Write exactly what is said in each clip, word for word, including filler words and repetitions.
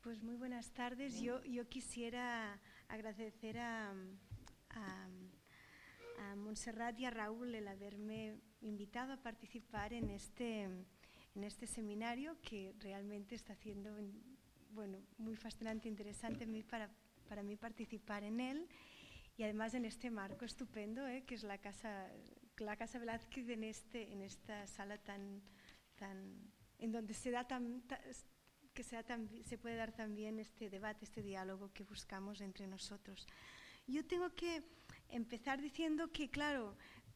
Pues muy buenas tardes. Yo, yo quisiera agradecer a, a, a Montserrat y a Raúl el haberme invitado a participar en este, en este seminario que realmente está siendo bueno, muy fascinante e interesante para, para mí participar en él. Y además en este marco estupendo, ¿eh? que es la Casa, la Casa Velázquez en, este, en esta sala tan, tan, en donde se da tan, tan, que se, da tan, se puede dar también este debate, este diálogo que buscamos entre nosotros. Yo tengo que empezar diciendo que, claro,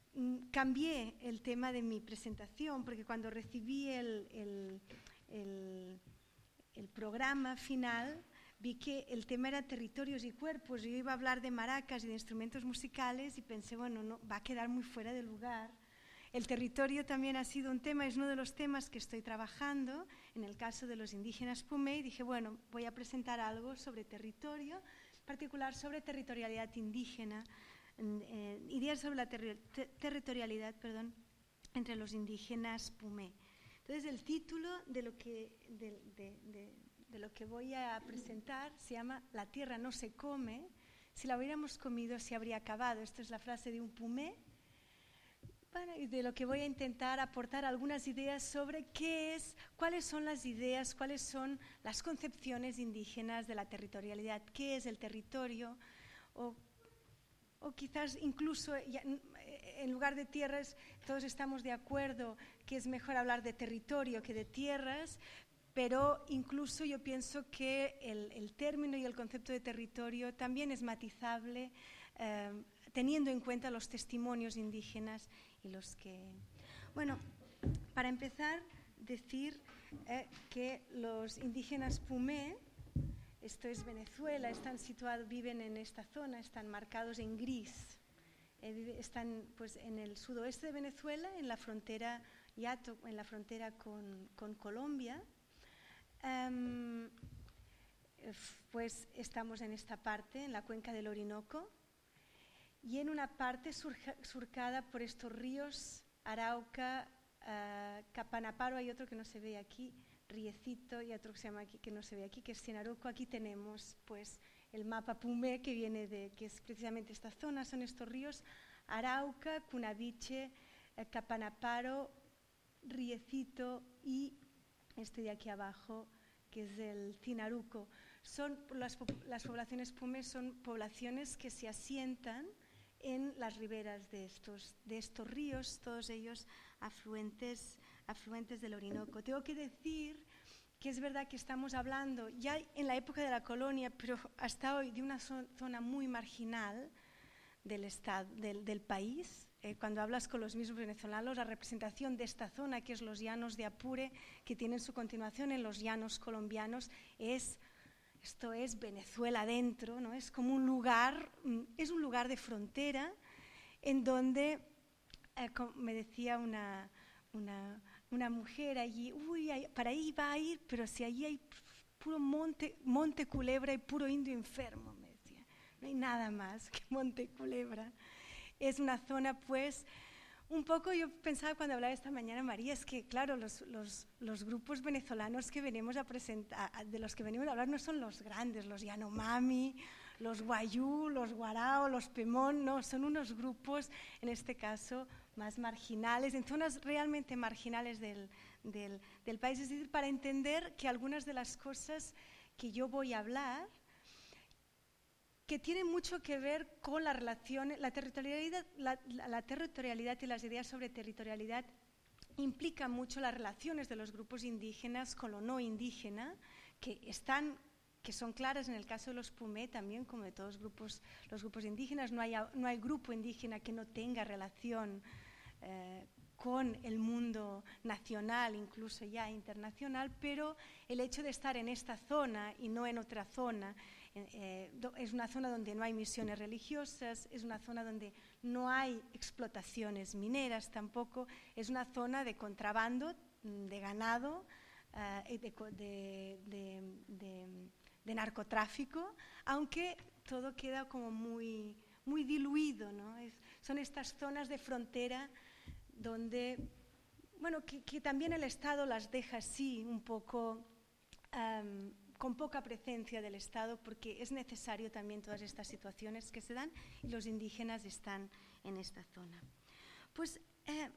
cambié el tema de mi presentación, porque cuando recibí el, el, el, el programa final, vi que el tema era territorios y cuerpos. Yo iba a hablar de maracas y de instrumentos musicales y pensé, bueno, no, va a quedar muy fuera de lugar. El territorio también ha sido un tema, es uno de los temas que estoy trabajando en el caso de los indígenas Pumé, y dije, bueno, voy a presentar algo sobre territorio, en particular sobre territorialidad indígena, eh, ideas sobre la ter ter territorialidad perdón, entre los indígenas Pumé. Entonces, el título de lo que... De, de, de, de lo que voy a presentar se llama La tierra no se come, si la hubiéramos comido se habría acabado. Esta es la frase de un Pumé. Bueno, y de lo que voy a intentar aportar algunas ideas sobre qué es, cuáles son las ideas, cuáles son las concepciones indígenas de la territorialidad, qué es el territorio, o, o quizás incluso ya, en lugar de tierras todos estamos de acuerdo que es mejor hablar de territorio que de tierras, pero incluso yo pienso que el, el término y el concepto de territorio también es matizable eh, teniendo en cuenta los testimonios indígenas y los que... Bueno, para empezar, decir eh, que los indígenas Pumé, esto es Venezuela, están situados, viven en esta zona, están marcados en gris, eh, están pues, en el sudoeste de Venezuela, en la frontera, Yato, en la frontera con, con Colombia. Um, pues estamos en esta parte, en la cuenca del Orinoco, y en una parte surja, surcada por estos ríos, Arauca, uh, Capanaparo, hay otro que no se ve aquí, Riecito, y otro que se llama aquí, que no se ve aquí, que es Sinaruco. Aquí tenemos pues el mapa Pumé, que viene de, que es precisamente esta zona, son estos ríos, Arauca, Cunaviche, uh, Capanaparo, Riecito y este de aquí abajo, que es el Sinaruco. Son, las, las poblaciones Pumé son poblaciones que se asientan en las riberas de estos, de estos ríos, todos ellos afluentes, afluentes del Orinoco. Tengo que decir que es verdad que estamos hablando ya en la época de la colonia, pero hasta hoy de una zona muy marginal del, estado, del, del país. Eh, cuando hablas con los mismos venezolanos, la representación de esta zona, que es los llanos de Apure, que tienen su continuación en los llanos colombianos, es, esto es Venezuela adentro, ¿no? Es como un lugar, es un lugar de frontera en donde, eh, como me decía una, una, una mujer allí, uy, hay, para ahí va a ir, pero si allí hay puro monte, monte culebra y puro indio enfermo, me decía, no hay nada más que monte culebra. Es una zona, pues, un poco, yo pensaba cuando hablaba esta mañana, María, es que, claro, los, los, los grupos venezolanos que venimos a presentar, de los que venimos a hablar no son los grandes, los Yanomami, los Guayú, los Guarao, los Pemón, no, son unos grupos, en este caso, más marginales, en zonas realmente marginales del, del, del país. Es decir, para entender que algunas de las cosas que yo voy a hablar, que tiene mucho que ver con la relación, la territorialidad, la, la, la territorialidad y las ideas sobre territorialidad implican mucho las relaciones de los grupos indígenas con lo no indígena, que están, que son claras en el caso de los Pumé también, como de todos los grupos, los grupos indígenas. No hay, no hay grupo indígena que no tenga relación eh, con el mundo nacional, incluso ya internacional, pero el hecho de estar en esta zona y no en otra zona, Eh, es una zona donde no hay misiones religiosas, es una zona donde no hay explotaciones mineras tampoco, es una zona de contrabando, de ganado, uh, de, de, de, de, de narcotráfico, aunque todo queda como muy, muy diluido, ¿no? Es, son estas zonas de frontera donde, bueno, que, que también el Estado las deja así un poco... Um, con poca presencia del Estado, porque es necesario también todas estas situaciones que se dan y los indígenas están en esta zona. Pues, eh,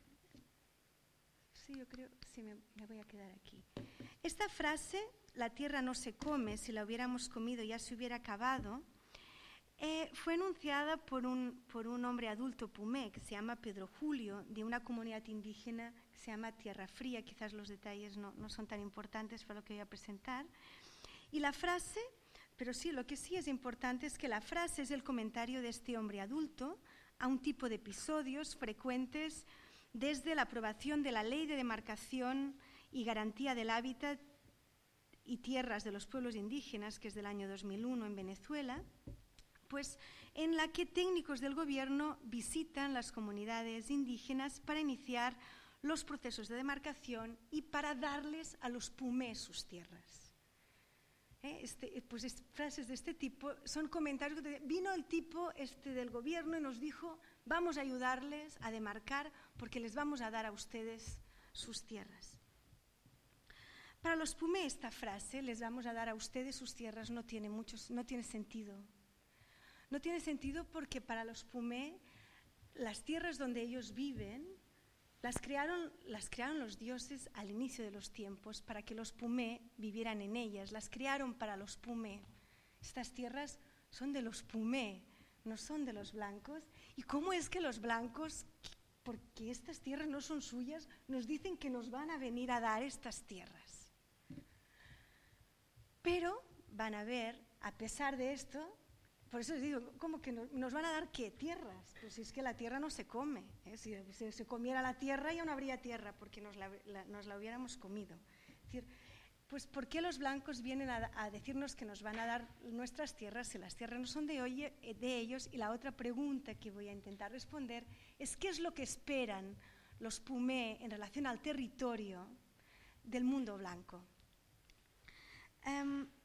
sí, yo creo, sí, me, me voy a quedar aquí. Esta frase, la tierra no se come, si la hubiéramos comido ya se hubiera acabado, eh, fue enunciada por un, por un hombre adulto pumé que se llama Pedro Julio, de una comunidad indígena que se llama Tierra Fría. Quizás los detalles no, no son tan importantes para lo que voy a presentar. Y la frase, pero sí, lo que sí es importante es que la frase es el comentario de este hombre adulto a un tipo de episodios frecuentes desde la aprobación de la Ley de Demarcación y Garantía del Hábitat y Tierras de los Pueblos Indígenas, que es del año dos mil uno en Venezuela, pues en la que técnicos del gobierno visitan las comunidades indígenas para iniciar los procesos de demarcación y para darles a los pumés sus tierras. ¿Eh? Este, pues es, frases de este tipo son comentarios de, vino el tipo este del gobierno y nos dijo, vamos a ayudarles a demarcar porque les vamos a dar a ustedes sus tierras. Para los pumé esta frase, les vamos a dar a ustedes sus tierras, no tiene, muchos, no tiene sentido. No tiene sentido porque para los pumé las tierras donde ellos viven las crearon, las crearon los dioses al inicio de los tiempos para que los pumé vivieran en ellas, las crearon para los pumé. Estas tierras son de los pumé, no son de los blancos. ¿Y cómo es que los blancos, porque estas tierras no son suyas, nos dicen que nos van a venir a dar estas tierras? Pero van a ver, a pesar de esto, por eso les digo, ¿cómo que nos, nos van a dar qué? Tierras. Pues si es que la tierra no se come. ¿eh? Si se, se comiera la tierra ya no habría tierra porque nos la, la, nos la hubiéramos comido. Es decir, pues ¿por qué los blancos vienen a, a decirnos que nos van a dar nuestras tierras si las tierras no son de, hoy, de ellos? Y la otra pregunta que voy a intentar responder es ¿qué es lo que esperan los pumé en relación al territorio del mundo blanco? Um,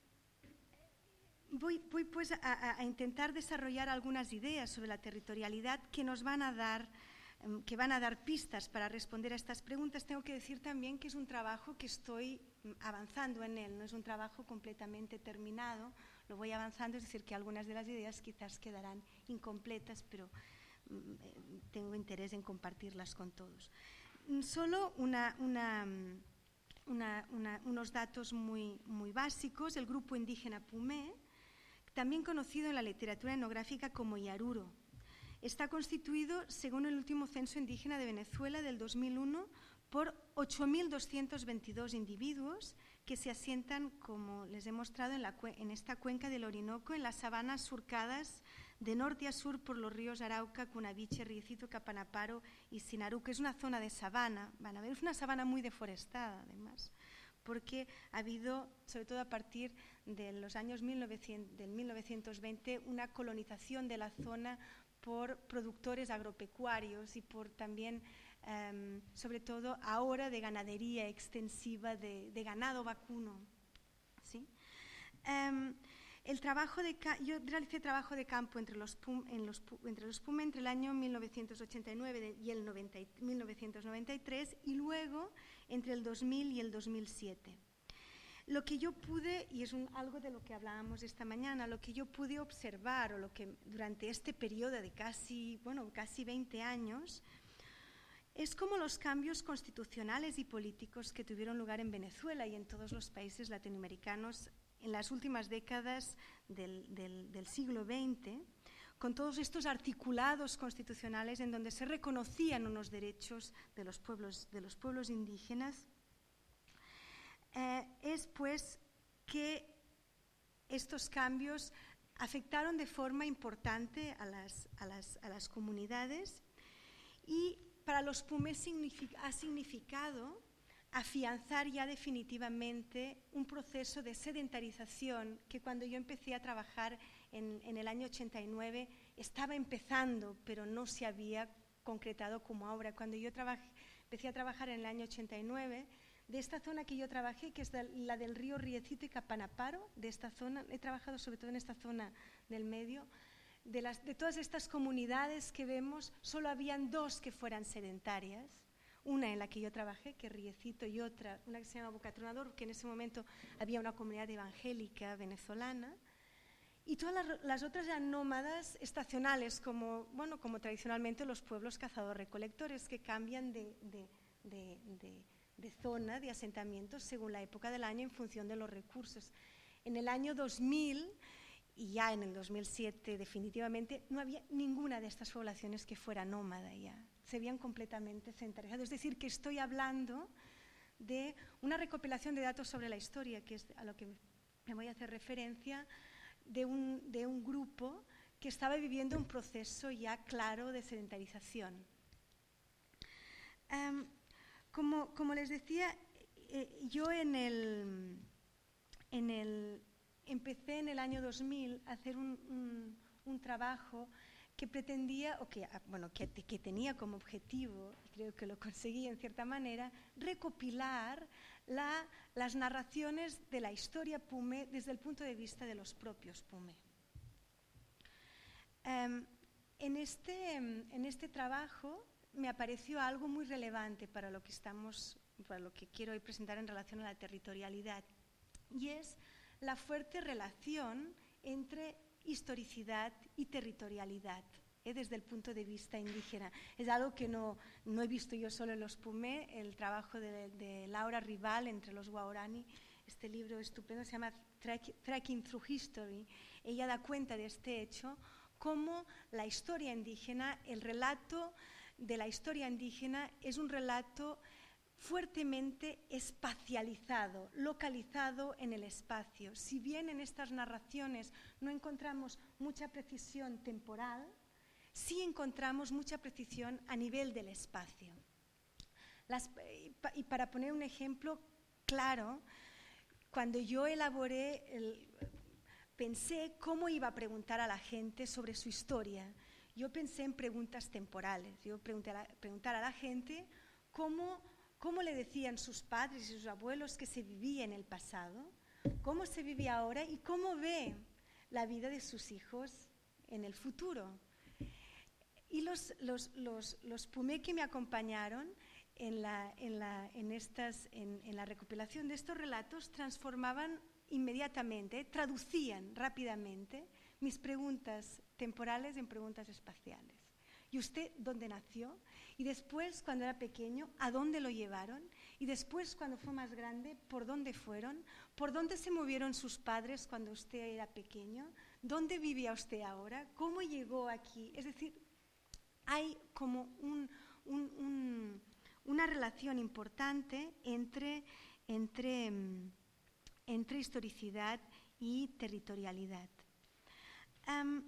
Voy, voy pues a, a intentar desarrollar algunas ideas sobre la territorialidad que nos van a dar, que van a dar pistas para responder a estas preguntas. Tengo que decir también que es un trabajo que estoy avanzando en él, no es un trabajo completamente terminado, lo voy avanzando, es decir, que algunas de las ideas quizás quedarán incompletas, pero tengo interés en compartirlas con todos. Solo una... una Una, una, unos datos muy, muy básicos. El grupo indígena pumé, también conocido en la literatura etnográfica como Yaruro, está constituido, según el último censo indígena de Venezuela del dos mil uno, por ocho mil doscientos veintidós individuos que se asientan, como les he mostrado, en, la, en esta cuenca del Orinoco, en las sabanas surcadas de norte a sur por los ríos Arauca, Cunaviche, Riecito, Capanaparo y Sinaru, que es una zona de sabana. Van a ver, es una sabana muy deforestada, además, porque ha habido, sobre todo a partir de los años mil novecientos, del mil novecientos veinte, una colonización de la zona por productores agropecuarios y por también, um, sobre todo ahora, de ganadería extensiva de, de ganado vacuno. ¿Sí? Um, El trabajo de, yo realicé trabajo de campo entre los, pum, en los, entre los pumé entre el año mil novecientos ochenta y nueve y el noventa, mil novecientos noventa y tres y luego entre el dos mil y el dos mil siete. Lo que yo pude, y es un, algo de lo que hablábamos esta mañana, lo que yo pude observar o lo que durante este periodo de casi, bueno, casi veinte años, es como los cambios constitucionales y políticos que tuvieron lugar en Venezuela y en todos los países latinoamericanos en las últimas décadas del, del, del siglo veinte, con todos estos articulados constitucionales en donde se reconocían unos derechos de los pueblos, de los pueblos indígenas, eh, es pues que estos cambios afectaron de forma importante a las, a las, a las comunidades y para los pumé significa, ha significado afianzar ya definitivamente un proceso de sedentarización que cuando yo empecé a trabajar en, en el año ochenta y nueve estaba empezando, pero no se había concretado como ahora. Cuando yo trabajé, empecé a trabajar en el año ochenta y nueve, de esta zona que yo trabajé, que es la del río Riecito y Capanaparo, de esta zona, he trabajado sobre todo en esta zona del medio, de, las, de todas estas comunidades que vemos, solo habían dos que fueran sedentarias. una en la que yo trabajé, que es Riecito, y otra, una que se llama Bocatronador, que en ese momento había una comunidad evangélica venezolana, y todas las, las otras eran nómadas estacionales, como, bueno, como tradicionalmente los pueblos cazadores-recolectores, que cambian de, de, de, de, de zona, de asentamientos, según la época del año, en función de los recursos. En el año dos mil, y ya en el dos mil siete definitivamente, no había ninguna de estas poblaciones que fuera nómada ya. Se habían completamente centralizado. Es decir, que estoy hablando de una recopilación de datos sobre la historia, que es a lo que me voy a hacer referencia, de un, de un grupo que estaba viviendo un proceso ya claro de sedentarización. Um, como, como les decía, eh, yo en el, en el, empecé en el año dos mil a hacer un, un, un trabajo que pretendía, o que, bueno, que, que tenía como objetivo, y creo que lo conseguí en cierta manera, recopilar la, las narraciones de la historia Pumé desde el punto de vista de los propios Pumé. Um, en, este, en este trabajo me apareció algo muy relevante para lo que estamos, para lo que quiero hoy presentar en relación a la territorialidad, y es la fuerte relación entre historicidad y territorialidad, ¿eh? Desde el punto de vista indígena. Es algo que no, no he visto yo solo en los Pumé, el trabajo de, de Laura Rival entre los Waorani, este libro estupendo se llama Trekking Through History. Ella da cuenta de este hecho, cómo la historia indígena, el relato de la historia indígena es un relato fuertemente espacializado, localizado en el espacio. Si bien en estas narraciones no encontramos mucha precisión temporal, sí encontramos mucha precisión a nivel del espacio. Las, y para poner un ejemplo claro, cuando yo elaboré, el, pensé cómo iba a preguntar a la gente sobre su historia. Yo pensé en preguntas temporales. Yo pregunté a la, preguntar a la gente cómo ¿Cómo le decían sus padres y sus abuelos que se vivía en el pasado? ¿Cómo se vive ahora? ¿Y cómo ve la vida de sus hijos en el futuro? Y los, los, los, los Pumé que me acompañaron en la, en, la, en, estas, en, en la recopilación de estos relatos transformaban inmediatamente, traducían rápidamente mis preguntas temporales en preguntas espaciales. ¿Y usted dónde nació? Y después, cuando era pequeño, ¿a dónde lo llevaron? Y después, cuando fue más grande, ¿por dónde fueron? ¿Por dónde se movieron sus padres cuando usted era pequeño? ¿Dónde vivía usted ahora? ¿Cómo llegó aquí? Es decir, hay como un, un, un, una relación importante entre, entre, entre historicidad y territorialidad. Um,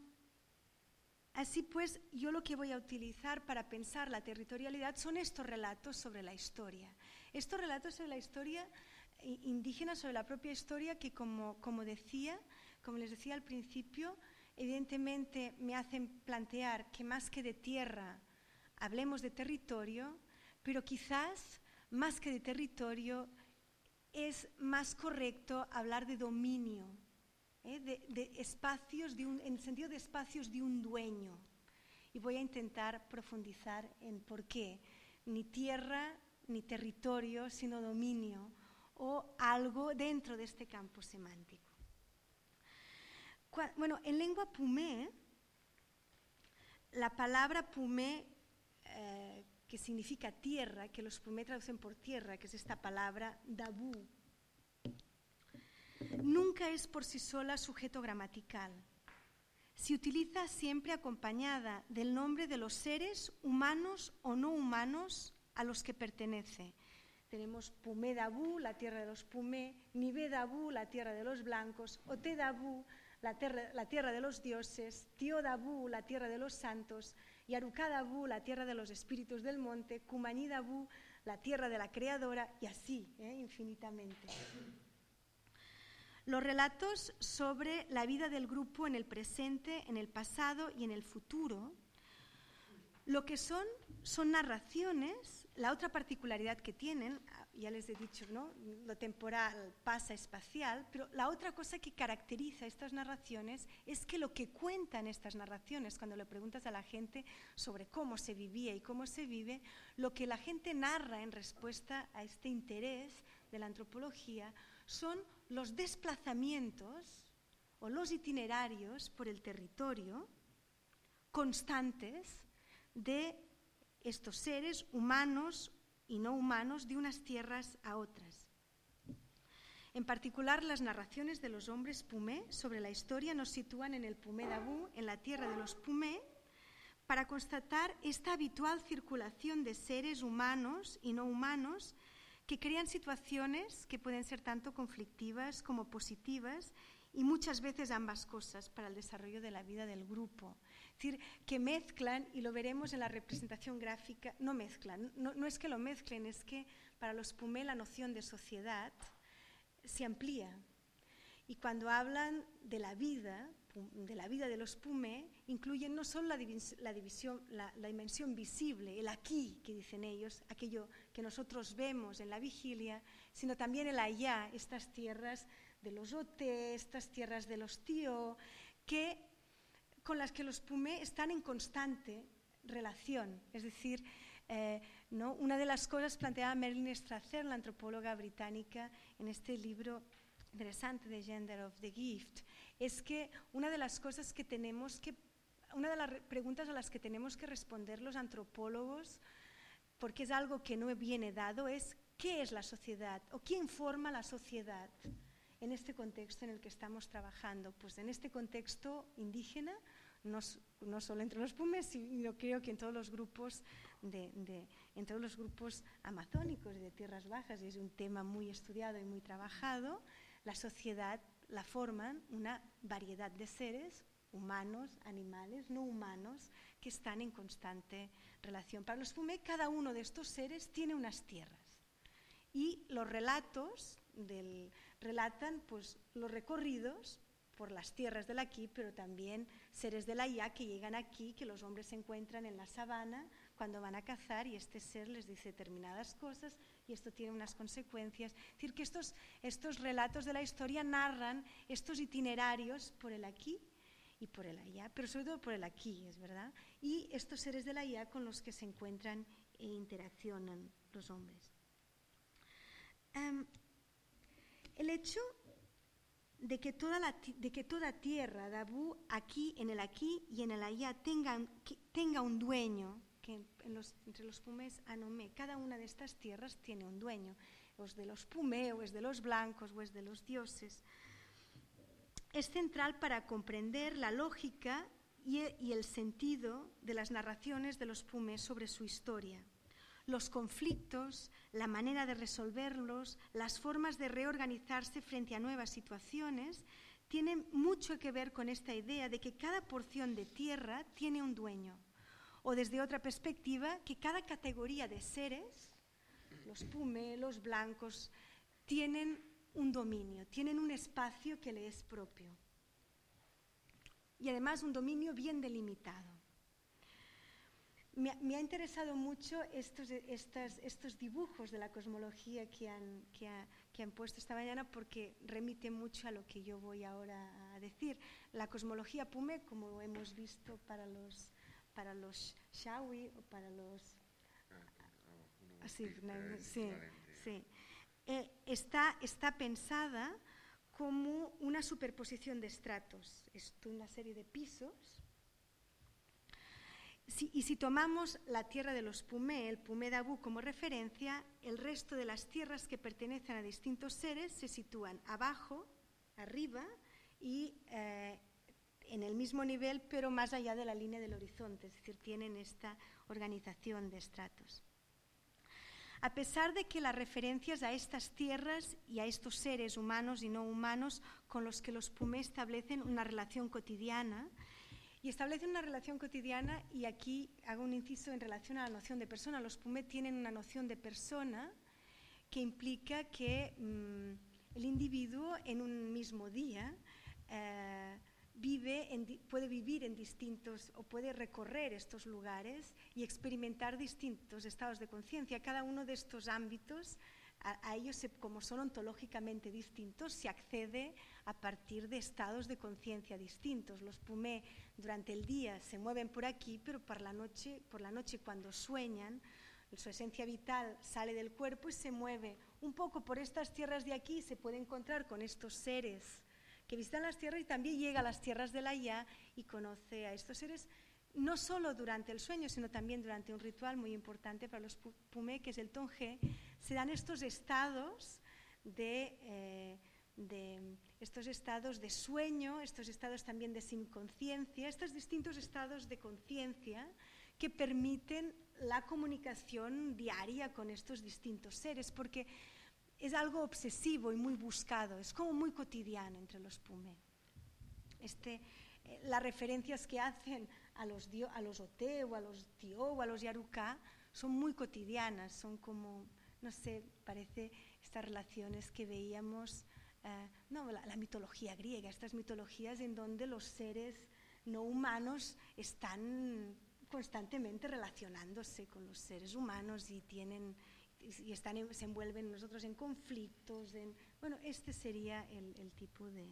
Así pues, yo lo que voy a utilizar para pensar la territorialidad son estos relatos sobre la historia. Estos relatos sobre la historia indígena, sobre la propia historia, que como, como decía, como les decía al principio, evidentemente me hacen plantear que más que de tierra hablemos de territorio, pero quizás más que de territorio es más correcto hablar de dominio. ¿Eh? De, de espacios, de un, en el sentido de espacios de un dueño. Y voy a intentar profundizar en por qué ni tierra ni territorio, sino dominio o algo dentro de este campo semántico. Cu- bueno, en lengua Pumé, la palabra Pumé, eh, que significa tierra, que los Pumé traducen por tierra, que es esta palabra Dabú, nunca es por sí sola sujeto gramatical. Se utiliza siempre acompañada del nombre de los seres humanos o no humanos a los que pertenece. Tenemos Pumé Dabú, la tierra de los Pumé, Nibé Dabú, la tierra de los blancos, Oté Dabú, la tierra, la tierra de los dioses, Tío Dabú, la tierra de los santos, Yaruká Dabú, la tierra de los espíritus del monte, Cumaní Dabú, la tierra de la creadora, y así, ¿eh? infinitamente. Los relatos sobre la vida del grupo en el presente, en el pasado y en el futuro, lo que son, son narraciones. La otra particularidad que tienen, ya les he dicho, ¿no? Lo temporal pasa espacial, pero la otra cosa que caracteriza estas narraciones es que lo que cuentan estas narraciones, cuando le preguntas a la gente sobre cómo se vivía y cómo se vive, lo que la gente narra en respuesta a este interés de la antropología son los desplazamientos o los itinerarios por el territorio constantes de estos seres humanos y no humanos de unas tierras a otras. En particular, las narraciones de los hombres Pumé sobre la historia nos sitúan en el Pumé Dabú, en la tierra de los Pumé, para constatar esta habitual circulación de seres humanos y no humanos que crean situaciones que pueden ser tanto conflictivas como positivas y muchas veces ambas cosas para el desarrollo de la vida del grupo. Es decir, que mezclan, y lo veremos en la representación gráfica, no mezclan, no, no es que lo mezclen, es que para los Pumé la noción de sociedad se amplía. Y cuando hablan de la vida, de la vida de los Pumé, incluyen no solo la, divis, la, división, la, la dimensión visible, el aquí, que dicen ellos, aquello que nosotros vemos en la vigilia, sino también el allá, estas tierras de los Oté, estas tierras de los Tío, que, con las que los Pumé están en constante relación. Es decir, eh, ¿no? Una de las cosas planteada Marilyn Strasser, la antropóloga británica, en este libro interesante de Gender of the Gift, es que una de las cosas que tenemos que, una de las preguntas a las que tenemos que responder los antropólogos, porque es algo que no viene dado, es ¿qué es la sociedad? ¿O quién forma la sociedad en este contexto en el que estamos trabajando? Pues en este contexto indígena, no, no solo entre los Pumés, sino creo que en todos los grupos de, de, en todos los grupos amazónicos y de tierras bajas, y es un tema muy estudiado y muy trabajado. La sociedad la forman una variedad de seres, humanos, animales, no humanos, que están en constante relación. Para los Pumé, cada uno de estos seres tiene unas tierras. Y los relatos del, relatan pues, los recorridos por las tierras del aquí, pero también seres del allá que llegan aquí, que los hombres se encuentran en la sabana cuando van a cazar y este ser les dice determinadas cosas y esto tiene unas consecuencias. Es decir, que estos, estos relatos de la historia narran estos itinerarios por el aquí y por el allá, pero sobre todo por el aquí, es verdad, y estos seres del allá con los que se encuentran e interaccionan los hombres. Um, el hecho de que toda, la, de que toda tierra, Dabú, aquí, en el aquí y en el allá, tenga, que, tenga un dueño, que en los, entre los Pumés, Anomé, cada una de estas tierras tiene un dueño, o es de los Pumé, o es de los blancos, o es de los dioses. Es central para comprender la lógica y, y el sentido de las narraciones de los Pumé sobre su historia. Los conflictos, la manera de resolverlos, las formas de reorganizarse frente a nuevas situaciones, tienen mucho que ver con esta idea de que cada porción de tierra tiene un dueño. O desde otra perspectiva, que cada categoría de seres, los Pumé, los blancos, tienen un dominio, tienen un espacio que le es propio. Y además un dominio bien delimitado. Me, me ha interesado mucho estos, estas, estos dibujos de la cosmología que han, que, ha, que han puesto esta mañana porque remite mucho a lo que yo voy ahora a decir. La cosmología Pumé, como hemos visto para los, para los Shawi o para los... Ah, sí, sí, sí. Eh, está, está pensada como una superposición de estratos. Es una serie de pisos. Si, y si tomamos la tierra de los Pumé, el Pumé Dabú como referencia, el resto de las tierras que pertenecen a distintos seres se sitúan abajo, arriba y eh, en el mismo nivel, pero más allá de la línea del horizonte, es decir, tienen esta organización de estratos. A pesar de que las referencias a estas tierras y a estos seres humanos y no humanos con los que los Pumé establecen una relación cotidiana, y establecen una relación cotidiana, y aquí hago un inciso en relación a la noción de persona. Los Pumé tienen una noción de persona que implica que mmm, el individuo en un mismo día eh, vive en, puede vivir en distintos, o puede recorrer estos lugares y experimentar distintos estados de conciencia. Cada uno de estos ámbitos a, a ellos, se, como son ontológicamente distintos, se accede a partir de estados de conciencia distintos. Los pumé durante el día se mueven por aquí, pero por la noche, por la noche cuando sueñan, su esencia vital sale del cuerpo y se mueve un poco por estas tierras de aquí, se puede encontrar con estos seres que visitan las tierras y también llega a las tierras del allá y conoce a estos seres, no solo durante el sueño, sino también durante un ritual muy importante para los pumé, que es el tongé. Se dan estos estados de, eh, de, estos estados de sueño, estos estados también de sin conciencia, estos distintos estados de conciencia que permiten la comunicación diaria con estos distintos seres, porque es algo obsesivo y muy buscado, es como muy cotidiano entre los pumé. Este, eh, las referencias que hacen a los, dio, a los oté o a los tió o a los yaruká son muy cotidianas, son como, no sé, parece estas relaciones que veíamos, eh, no, la, la mitología griega, estas mitologías en donde los seres no humanos están constantemente relacionándose con los seres humanos y tienen y están, se envuelven nosotros en conflictos. En, bueno, este sería el, el tipo de,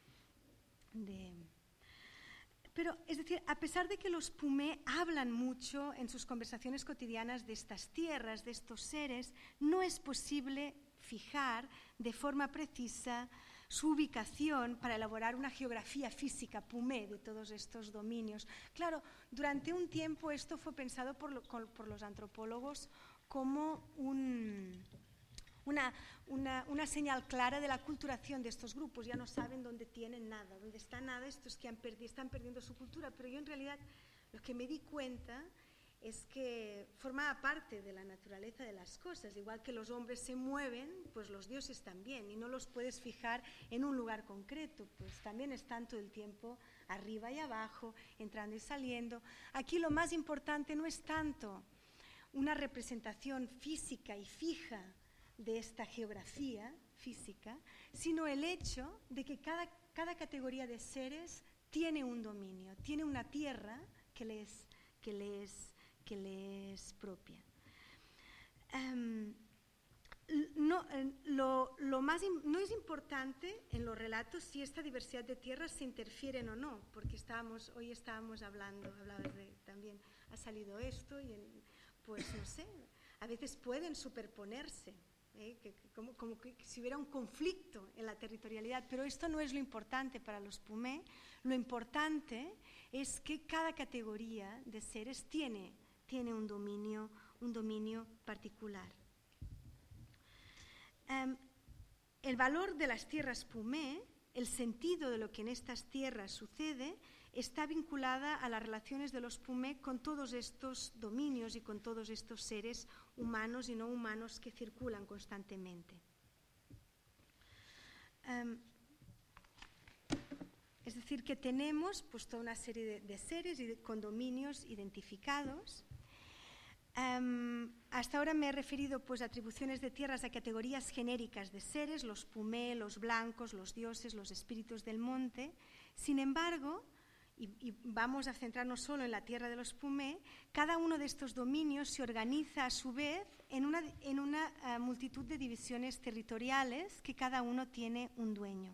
de... Pero, es decir, a pesar de que los pumé hablan mucho en sus conversaciones cotidianas de estas tierras, de estos seres, no es posible fijar de forma precisa su ubicación para elaborar una geografía física pumé de todos estos dominios. Claro, durante un tiempo esto fue pensado por, lo, por los antropólogos como un, una, una, una señal clara de la culturación de estos grupos. Ya no saben dónde tienen nada, dónde está nada, estos que han perdi- están perdiendo su cultura. Pero yo en realidad lo que me di cuenta es que formaba parte de la naturaleza de las cosas. Igual que los hombres se mueven, pues los dioses también, y no los puedes fijar en un lugar concreto, pues también están todo el tiempo arriba y abajo, entrando y saliendo. Aquí lo más importante no es tanto una representación física y fija de esta geografía física, sino el hecho de que cada, cada categoría de seres tiene un dominio, tiene una tierra que les, que les, que les es propia. Um, no, lo, lo más, no es importante en los relatos si esta diversidad de tierras se interfieren o no, porque estábamos, hoy estábamos hablando, hablabas de, también ha salido esto y en, pues no sé, a veces pueden superponerse, ¿eh? que, que, como, como que si hubiera un conflicto en la territorialidad, pero esto no es lo importante para los pumé. Lo importante es que cada categoría de seres tiene, tiene un dominio, un dominio particular. Um, el valor de las tierras pumé, el sentido de lo que en estas tierras sucede, está vinculada a las relaciones de los pumé con todos estos dominios y con todos estos seres humanos y no humanos que circulan constantemente. Um, es decir, que tenemos pues, toda una serie de, de seres y de, con dominios identificados. Um, hasta ahora me he referido pues, a atribuciones de tierras a categorías genéricas de seres, los pumé, los blancos, los dioses, los espíritus del monte. Sin embargo, y, y vamos a centrarnos solo en la tierra de los pumé, cada uno de estos dominios se organiza a su vez en una, en una uh, multitud de divisiones territoriales que cada uno tiene un dueño.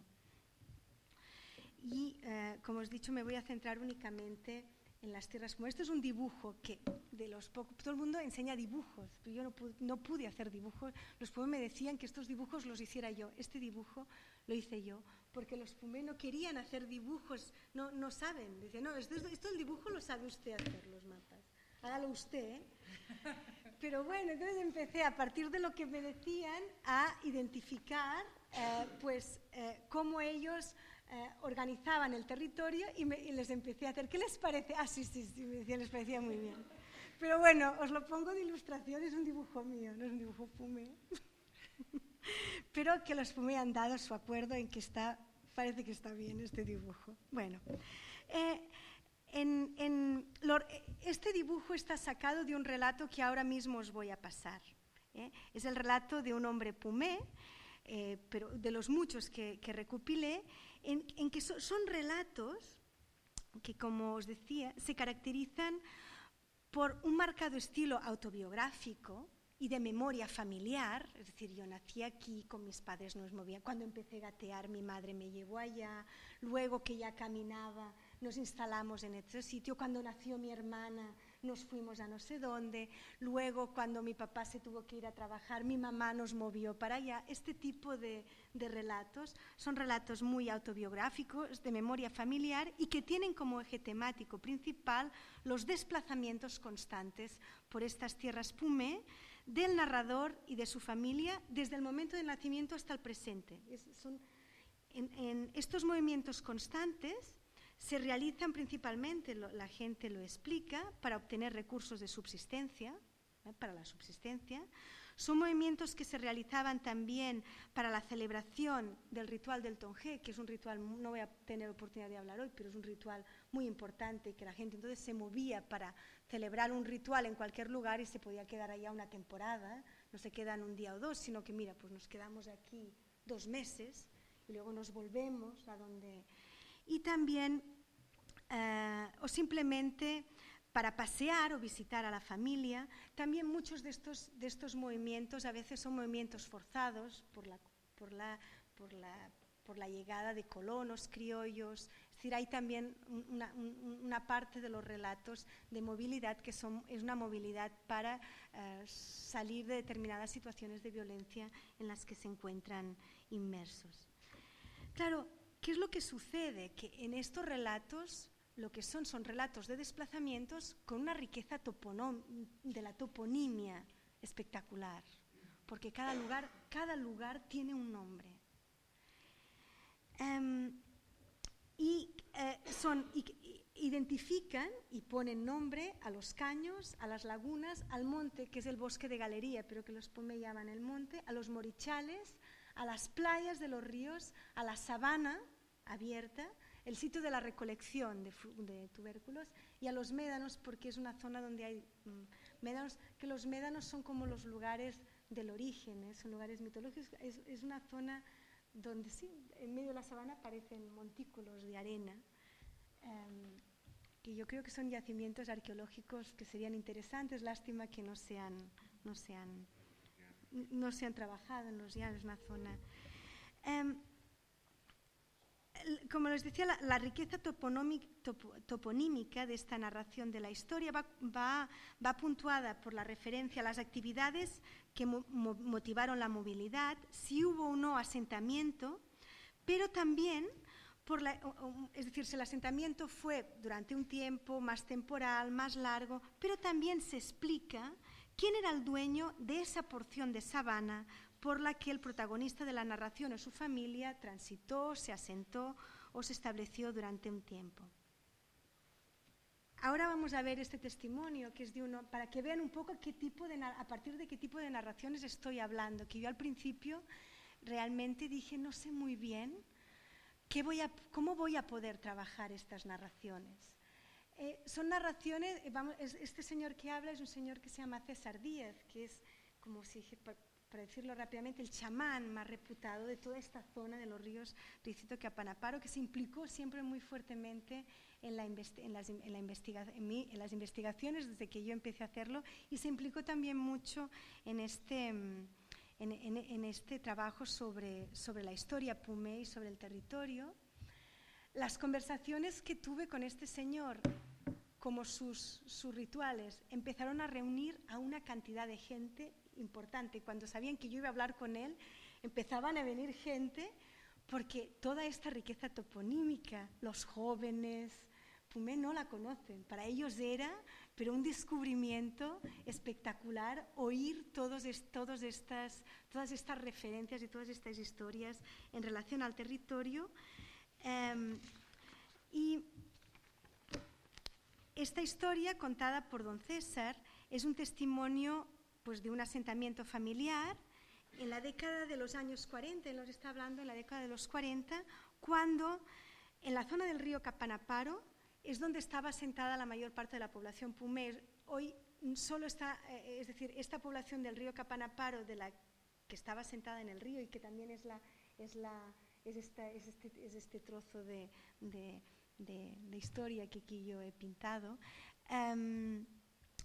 Y, uh, como os he dicho, me voy a centrar únicamente en las tierras pumé. Esto es un dibujo que de los pocos, todo el mundo enseña dibujos, pero yo no pude, no pude hacer dibujos. Los pumé me decían que estos dibujos los hiciera yo. Este dibujo lo hice yo, porque los pumé no querían hacer dibujos, no, no saben. Dicen, no, esto, esto el dibujo lo sabe usted hacer, los mapas. Hágalo usted, ¿eh? Pero bueno, entonces empecé a partir de lo que me decían a identificar eh, pues, eh, cómo ellos eh, organizaban el territorio y, me, y les empecé a hacer, ¿qué les parece? Ah, sí, sí, sí, me decían, les parecía muy bien. Pero bueno, os lo pongo de ilustración, es un dibujo mío, no es un dibujo pumé. Pero que los pumé han dado su acuerdo en que está, parece que está bien este dibujo. Bueno, eh, en, en lo, este dibujo está sacado de un relato que ahora mismo os voy a pasar. ¿eh? Es el relato de un hombre pumé, eh, pero de los muchos que, que recopilé, en, en que so, son relatos que, como os decía, se caracterizan por un marcado estilo autobiográfico, y de memoria familiar, es decir, yo nací aquí, con mis padres nos movían. Cuando empecé a gatear, mi madre me llevó allá, luego que ya caminaba, nos instalamos en este sitio. Cuando nació mi hermana, nos fuimos a no sé dónde. Luego, cuando mi papá se tuvo que ir a trabajar, mi mamá nos movió para allá. Este tipo de, de relatos son relatos muy autobiográficos, de memoria familiar, y que tienen como eje temático principal los desplazamientos constantes por estas tierras pumé, del narrador y de su familia desde el momento del nacimiento hasta el presente. Es, son, en, en estos movimientos constantes se realizan principalmente, lo, la gente lo explica, para obtener recursos de subsistencia, ¿eh? para la subsistencia. Son movimientos que se realizaban también para la celebración del ritual del Tongé, que es un ritual, no voy a tener oportunidad de hablar hoy, pero es un ritual muy importante, que la gente entonces se movía para celebrar un ritual en cualquier lugar y se podía quedar allá una temporada, no se quedan un día o dos, sino que mira, pues nos quedamos aquí dos meses y luego nos volvemos a donde... Y también, eh, o simplemente para pasear o visitar a la familia. También muchos de estos, de estos movimientos a veces son movimientos forzados por la, por la, por la, por la llegada de colonos criollos. Es decir, hay también una, una parte de los relatos de movilidad que son, es una movilidad para uh, salir de determinadas situaciones de violencia en las que se encuentran inmersos. Claro, ¿qué es lo que sucede? Que en estos relatos lo que son son relatos de desplazamientos con una riqueza de la toponimia espectacular, porque cada lugar, cada lugar tiene un nombre. Um, y eh, son, y, identifican y ponen nombre a los caños, a las lagunas, al monte, que es el bosque de galería, pero que los pome llaman el monte, a los morichales, a las playas de los ríos, a la sabana abierta, el sitio de la recolección de, de tubérculos, y a los médanos, porque es una zona donde hay mm, médanos, que los médanos son como los lugares del origen, ¿eh? Son lugares mitológicos, es, es una zona donde sí, en medio de la sabana aparecen montículos de arena, eh, que yo creo que son yacimientos arqueológicos que serían interesantes, lástima que no se han, no se han, no se han trabajado en los llanos, es una zona... Eh, Como les decía, la, la riqueza topo, toponímica de esta narración de la historia va, va, va puntuada por la referencia a las actividades que mo, mo, motivaron la movilidad, si hubo o no asentamiento, pero también, por la, es decir, si el asentamiento fue durante un tiempo más temporal, más largo, pero también se explica quién era el dueño de esa porción de sabana por la que el protagonista de la narración o su familia transitó, se asentó o se estableció durante un tiempo. Ahora vamos a ver este testimonio, que es de uno, para que vean un poco qué tipo de, a partir de qué tipo de narraciones estoy hablando, que yo al principio realmente dije, no sé muy bien qué voy a, cómo voy a poder trabajar estas narraciones. Eh, son narraciones, eh, vamos, es, este señor que habla es un señor que se llama César Díaz, que es, como si para decirlo rápidamente, el chamán más reputado de toda esta zona de los ríos Ricito Capanaparo, que se implicó siempre muy fuertemente en, la investi en, las, en, la investiga en, mí, en las investigaciones desde que yo empecé a hacerlo, y se implicó también mucho en este, en, en, en este trabajo sobre, sobre la historia pumé y sobre el territorio. Las conversaciones que tuve con este señor, como sus, sus rituales, empezaron a reunir a una cantidad de gente importante. Cuando sabían que yo iba a hablar con él, empezaban a venir gente, porque toda esta riqueza toponímica, los jóvenes, pumé no la conocen. Para ellos era, pero un descubrimiento espectacular, oír todos es, todos estas, todas estas referencias y todas estas historias en relación al territorio. Um, y esta historia, contada por don César, es un testimonio pues, de un asentamiento familiar en la década de los años cuarenta, él nos está hablando en la década de los cuarenta, cuando en la zona del río Capanaparo es donde estaba asentada la mayor parte de la población pumé. Hoy solo está, eh, es decir, esta población del río Capanaparo, de la que estaba asentada en el río y que también es, la, es, la, es, esta, es, este, es este trozo de, de, de, de historia que aquí yo he pintado, um,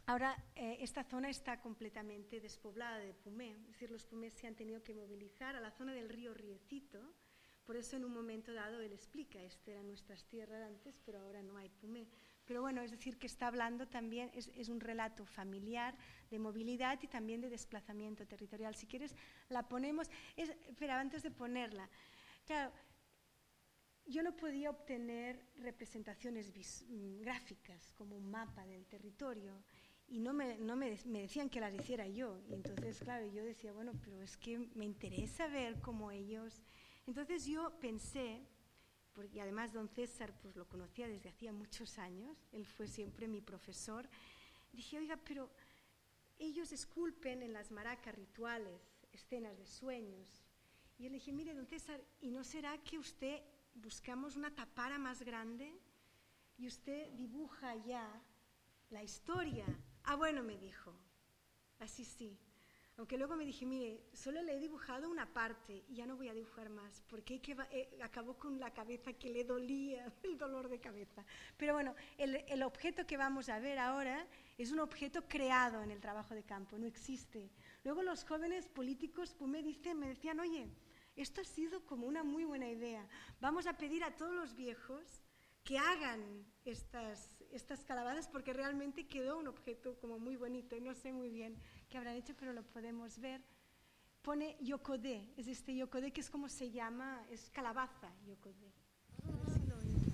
ahora eh, esta zona está completamente despoblada de pumé, es decir, los pumés se han tenido que movilizar a la zona del río Riecito, por eso en un momento dado él explica, estas eran nuestras tierras antes, pero ahora no hay pumé. Pero bueno, es decir, que está hablando también, es, es un relato familiar de movilidad y también de desplazamiento territorial. Si quieres, la ponemos. Es, espera, antes de ponerla, claro, yo no podía obtener representaciones vis, gráficas como un mapa del territorio y no, me, no me, me decían que las hiciera yo. Y entonces, claro, yo decía, bueno, pero es que me interesa ver cómo ellos... Entonces yo pensé, porque además don César pues lo conocía desde hacía muchos años, él fue siempre mi profesor, dije, oiga, pero ellos esculpen en las maracas rituales escenas de sueños. Y yo le dije, mire, don César, ¿y no será que usted buscamos una tapara más grande y usted dibuja ya la historia? Ah, bueno, me dijo, así sí. Aunque luego me dije, mire, solo le he dibujado una parte y ya no voy a dibujar más, porque que va, eh, acabó con la cabeza que le dolía, el dolor de cabeza. Pero bueno, el, el objeto que vamos a ver ahora es un objeto creado en el trabajo de campo, no existe. Luego los jóvenes políticos pues me, dicen, me decían, oye, esto ha sido como una muy buena idea, vamos a pedir a todos los viejos que hagan estas, estas calabazas porque realmente quedó un objeto como muy bonito y no sé muy bien qué habrán hecho, pero lo podemos ver. Pone yokodé, es este yokodé que es como se llama, es calabaza yokodé. A ver si lo oyen.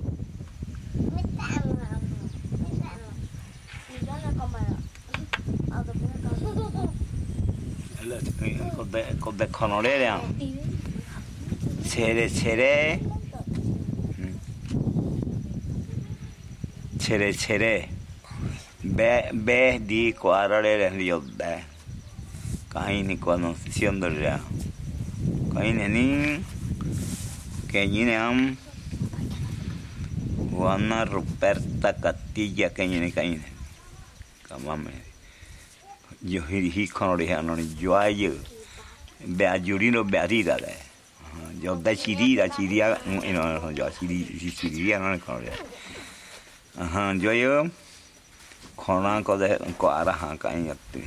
Kodé konorerean chere chere chere chere be be di cuadrare liodde kaini conociendo ya kaini ni kenyinam Juana Ruperta Catilla kenyini kaini kamame yo hi konoreano yo ayo be ayurino be arida de yo da chirira chiria no yo chiri chiria no konorea aha yo yo kona ko de ko ara ha kain yatte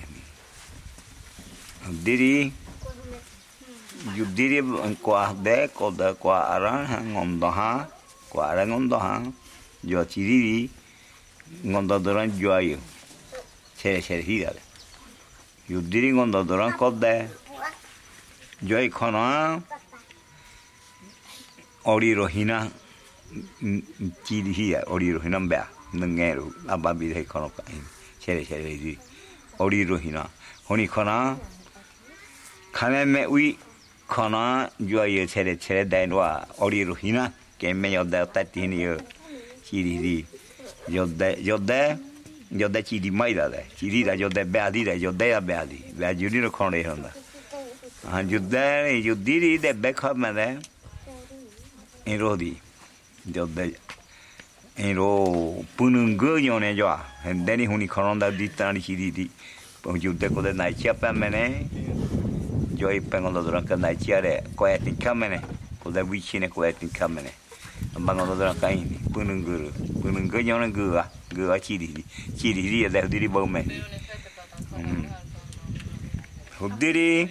diri yudiri ko de ko de ko ara ngondo ha ko ara ngondo ha yo chiriri ngondo doran yo ayo chere chere hira yudiri ngondo doran ko de yo ai kona oriro hina chiri hia oriro hina bea ngeru ababi de kono ka chere chere di oriro hina honi kona kame me ui kona yo ye chere chere dai no oriro hina ke me yo da tati ni yo chiri di yo de yo de yo de chiri mai da de chiri da yo de bea di da yo de bea di bea yuri kono re honda ah yo de yo diri de beka me de en rodi yo de en ro punungo yone yo en deni huni koronda di tani chiri di yo de ko de nai chia pa mene yo i pengondo durante nai chia de ko e tin kamene ko de wichine ko e tin kamene bangondo durante ini punungo punungo yone gua gua chiri chiri di de diri bo me hudiri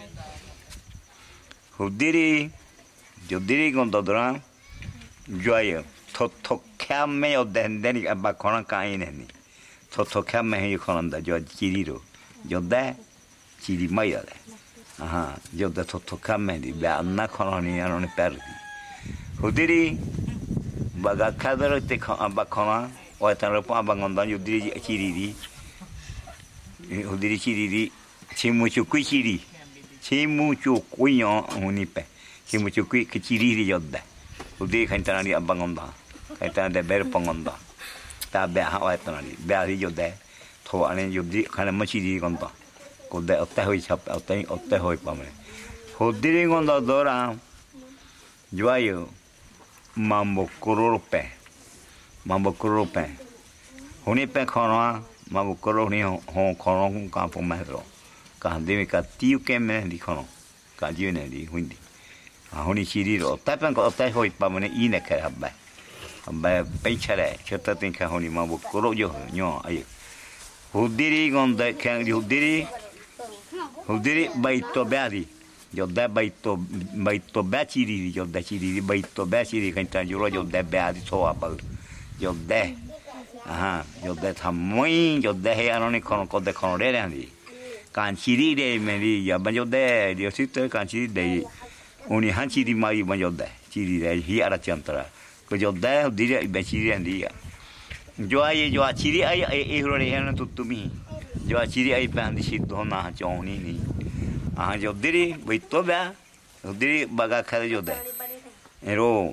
hudiri yo diri gondo durante joye to to kame o dendeni aba konan kaine ni to to kame he konan da jo chiriro jo da chiri maya de aha jo da to to kame di ba na konan ni ano ni perdi hudiri baga kadaro te ko aba konan o tan ro pa bangonda yo diri chiriri hudiri chiriri chimuchu kuchiri chimuchu kuyo unipe chimuchu kui chiriri jo da udah kan tanah ni abang onda, kan tanah de ber pengonda, tak ber hak awak tanah ni, ber ni jodoh, thau ane jodoh kan masih di onda, kau dah otak hoi cap, otak otak hoi pamane, hodiri onda dora, juayo, mambo kurupe, mambo kurupe, honi pe kono, mambo kuru ni hon kono kampung mahro, kan demi kat tiu kemen di kono, kan tiu ni di hindi. Honi chiriro tapan ko tai hoi pamane ine ka habba habba peichare chota tin ka honi mabu koro yo nyo ayo Hudiri gonde kan hudiri hudiri baito beadi. Yo da baito baito bachiri yo da chiri baito bachiri kan ta yo yo da beadi so apa. Yo da. Aha, yo da thamoi yo da he anoni kono ko de kono re andi. Kan chiri de meri ya ba yo da yo sister kan chiri de uni han chiri mai ba yo da. Chiri de hi ara chantra. Ko yo da hudiri bachiri andi ya. Yo ai yo chiri ai ai ro re han tutumi. Yo chiri ai pa andi sit do na choni ni. Ah yo diri baito ba. Diri baga khare yo da. Ero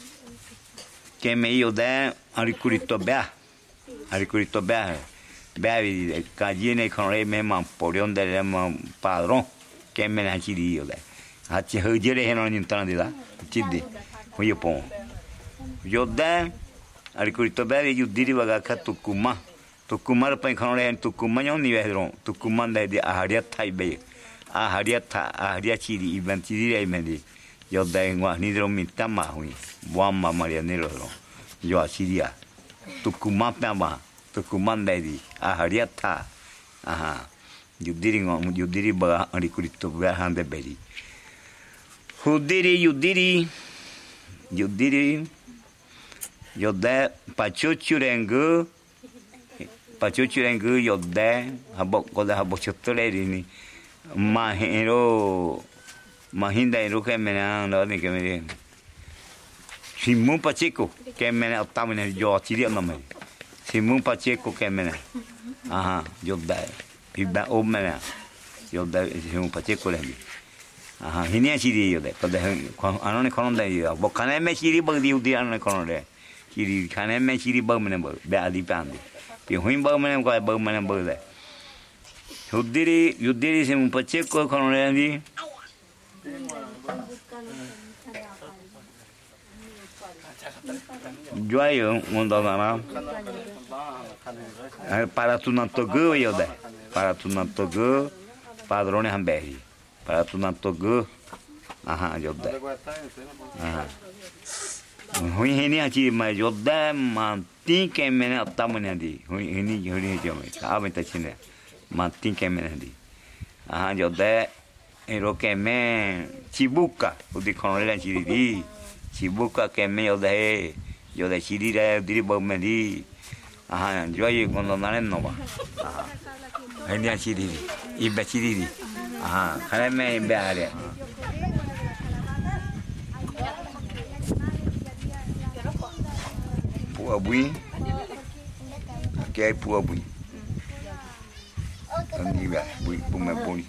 che me io da arikurito ba. Arikurito ba. Ba vi cagine con re me man porion de ma padron. Che me na chiri yo da. Ha che hojere he no nintan de da. Chidi. Hoye po. Yo da arikurito ba yu diri baga kha tukuma. Tukumar pa con re tukuma no ni vedron. Tukuma de de aharia thai be. Aharia tha aharia chiri iban chiri ai mendi. Yo da ngwa ni dro mitama hui. Buama Maria Nero. Yo asiria. Tukuma pamba. Tukuman dedi. Aharia tha. Aha. Yudiri ngom yudiri ba arikurito ba hande beri. Hudiri yudiri yudiri yo da pachuchurengu pachuchurengu yo da habok ko da habok chotleri ni mahero mahinda ero que me na no ni que me Simón Pacheco que me na tamane yo chiri no me Simón Pacheco que me na aha yo da piba o me na yo da Simón Pacheco le aha hinia chiri yo da ko da anone kono da yo bo kane me chiri bang di udi anone kono de chiri kane me chiri bang me na bo ba di pandi pi huin bang me na ko bang me na bo da Yudiri, Yudiri Simón Pacheco con Randy. Yo hay un dona para tu nantogu yo de. Para tu nantogu padrones amberi. Para tu nantogu. Ajá, yo de. Ajá. Hui hini achi ma yo de mantin que me na tamane di. Hui hini hini yo me. Aben ta chine. Mantin que me di. Ajá, yo de ero que me chibuca, o di con la chiri. Chibuca que me yo de yo de chiri de diri bo me di. Ajá, yo ahí cuando naren no va. Ajá. Henia chiri. Y be chiri. Ajá, jale me be área. Pua bui. Aquí hay pua bui. Ni ba bui bu me bui.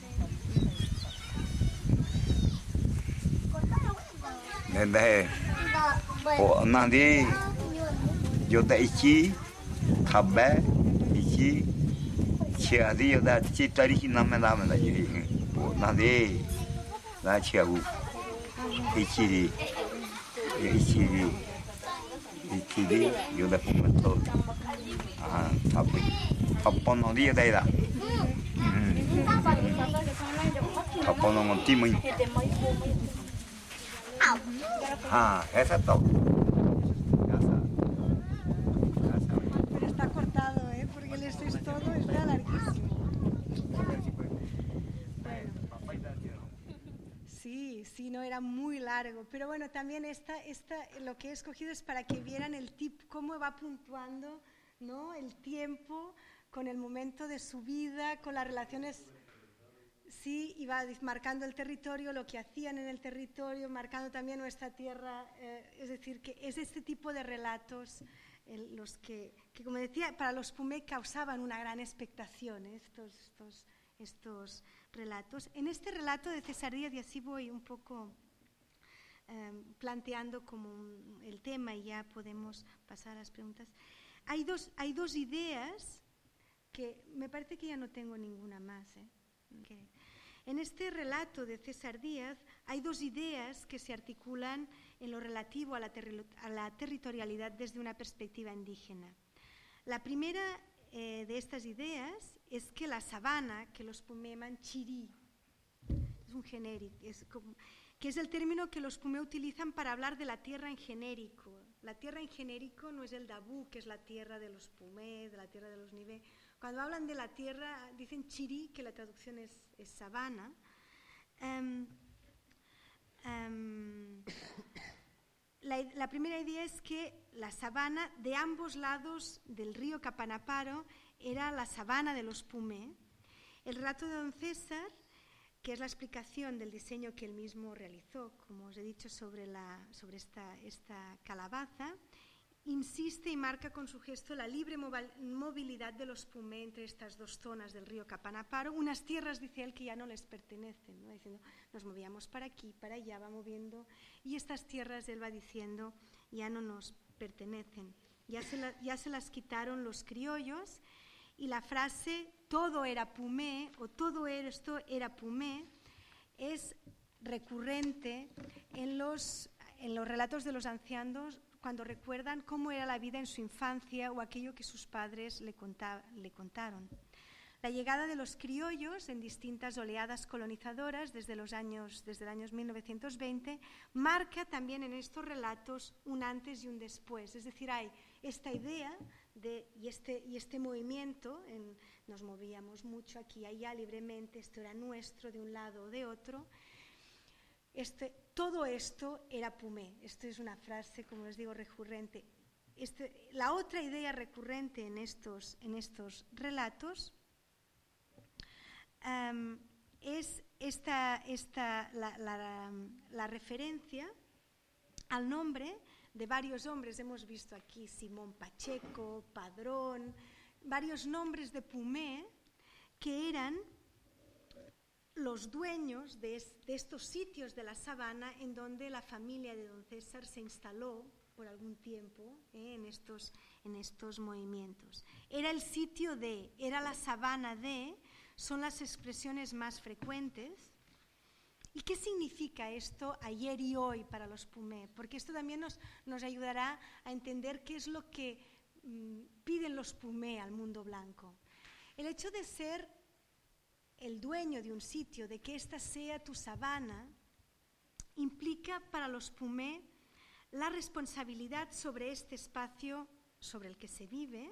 Nên đây bộ nàng đi yo da ichi thabbe ichi chia đi yo da chi tari ki nam na na yiri bộ nàng đi la chia u ichi đi ichi đi ichi đi yo da pu ma to à thabbe thabon nó đi ở đây là thabon nó ngon tim mình Ah, esa es todo. Pero está cortado, ¿eh? Porque el esto es todo, está larguísimo. Bueno. Sí, sí, no era muy largo. Pero bueno, también esta, esta, lo que he escogido es para que vieran el tip, cómo va puntuando, ¿no? El tiempo con el momento de su vida, con las relaciones. Sí, iba marcando el territorio, lo que hacían en el territorio, marcando también nuestra tierra. Eh, es decir, que es este tipo de relatos eh, los que, que, como decía, para los Pumé causaban una gran expectación, ¿eh? estos, estos, estos relatos. En este relato de César Díaz, y así voy un poco eh, planteando como un, el tema y ya podemos pasar a las preguntas, hay dos, hay dos ideas que me parece que ya no tengo ninguna más, ¿eh? Que en este relato de César Díaz hay dos ideas que se articulan en lo relativo a la, terri a la territorialidad desde una perspectiva indígena. La primera eh, de estas ideas es que la sabana, que los Pumé llaman chirí, es un genérico, es como, que es el término que los Pumé utilizan para hablar de la tierra en genérico. La tierra en genérico no es el Dabú, que es la tierra de los Pumé, de la tierra de los Nivé, Cuando hablan de la tierra, dicen chiri, que la traducción es, es sabana. Um, um, la, la primera idea es que la sabana de ambos lados del río Capanaparo era la sabana de los Pumé. El relato de don César, que es la explicación del diseño que él mismo realizó, como os he dicho, sobre, la, sobre esta, esta calabaza, insiste y marca con su gesto la libre movilidad de los Pumé entre estas dos zonas del río Capanaparo, unas tierras, dice él, que ya no les pertenecen, ¿no? Diciendo, nos movíamos para aquí, para allá, va moviendo, y estas tierras, él va diciendo, ya no nos pertenecen, ya se, la, ya se las quitaron los criollos, y la frase todo era Pumé o todo esto era Pumé es recurrente en los, en los relatos de los ancianos cuando recuerdan cómo era la vida en su infancia o aquello que sus padres le, conta, le contaron. La llegada de los criollos en distintas oleadas colonizadoras desde los años, desde el año mil novecientos veinte marca también en estos relatos un antes y un después. Es decir, hay esta idea de, y, este, y este movimiento, en, nos movíamos mucho aquí y allá libremente, esto era nuestro de un lado o de otro. Este, todo esto era Pumé. Esto es una frase, como les digo, recurrente. Este, la otra idea recurrente en estos, en estos relatos Um, es esta, esta, la, la, la referencia al nombre de varios hombres. Hemos visto aquí Simón Pacheco, Padrón, varios nombres de Pumé que eran los dueños de, es, de estos sitios de la sabana en donde la familia de don César se instaló por algún tiempo eh, en, estos, en estos movimientos. Era el sitio de, era la sabana de, son las expresiones más frecuentes. ¿Y qué significa esto ayer y hoy para los Pumé? Porque esto también nos, nos ayudará a entender qué es lo que mm, piden los Pumé al mundo blanco. El hecho de ser el dueño de un sitio, de que ésta sea tu sabana, implica para los Pumé la responsabilidad sobre este espacio sobre el que se vive,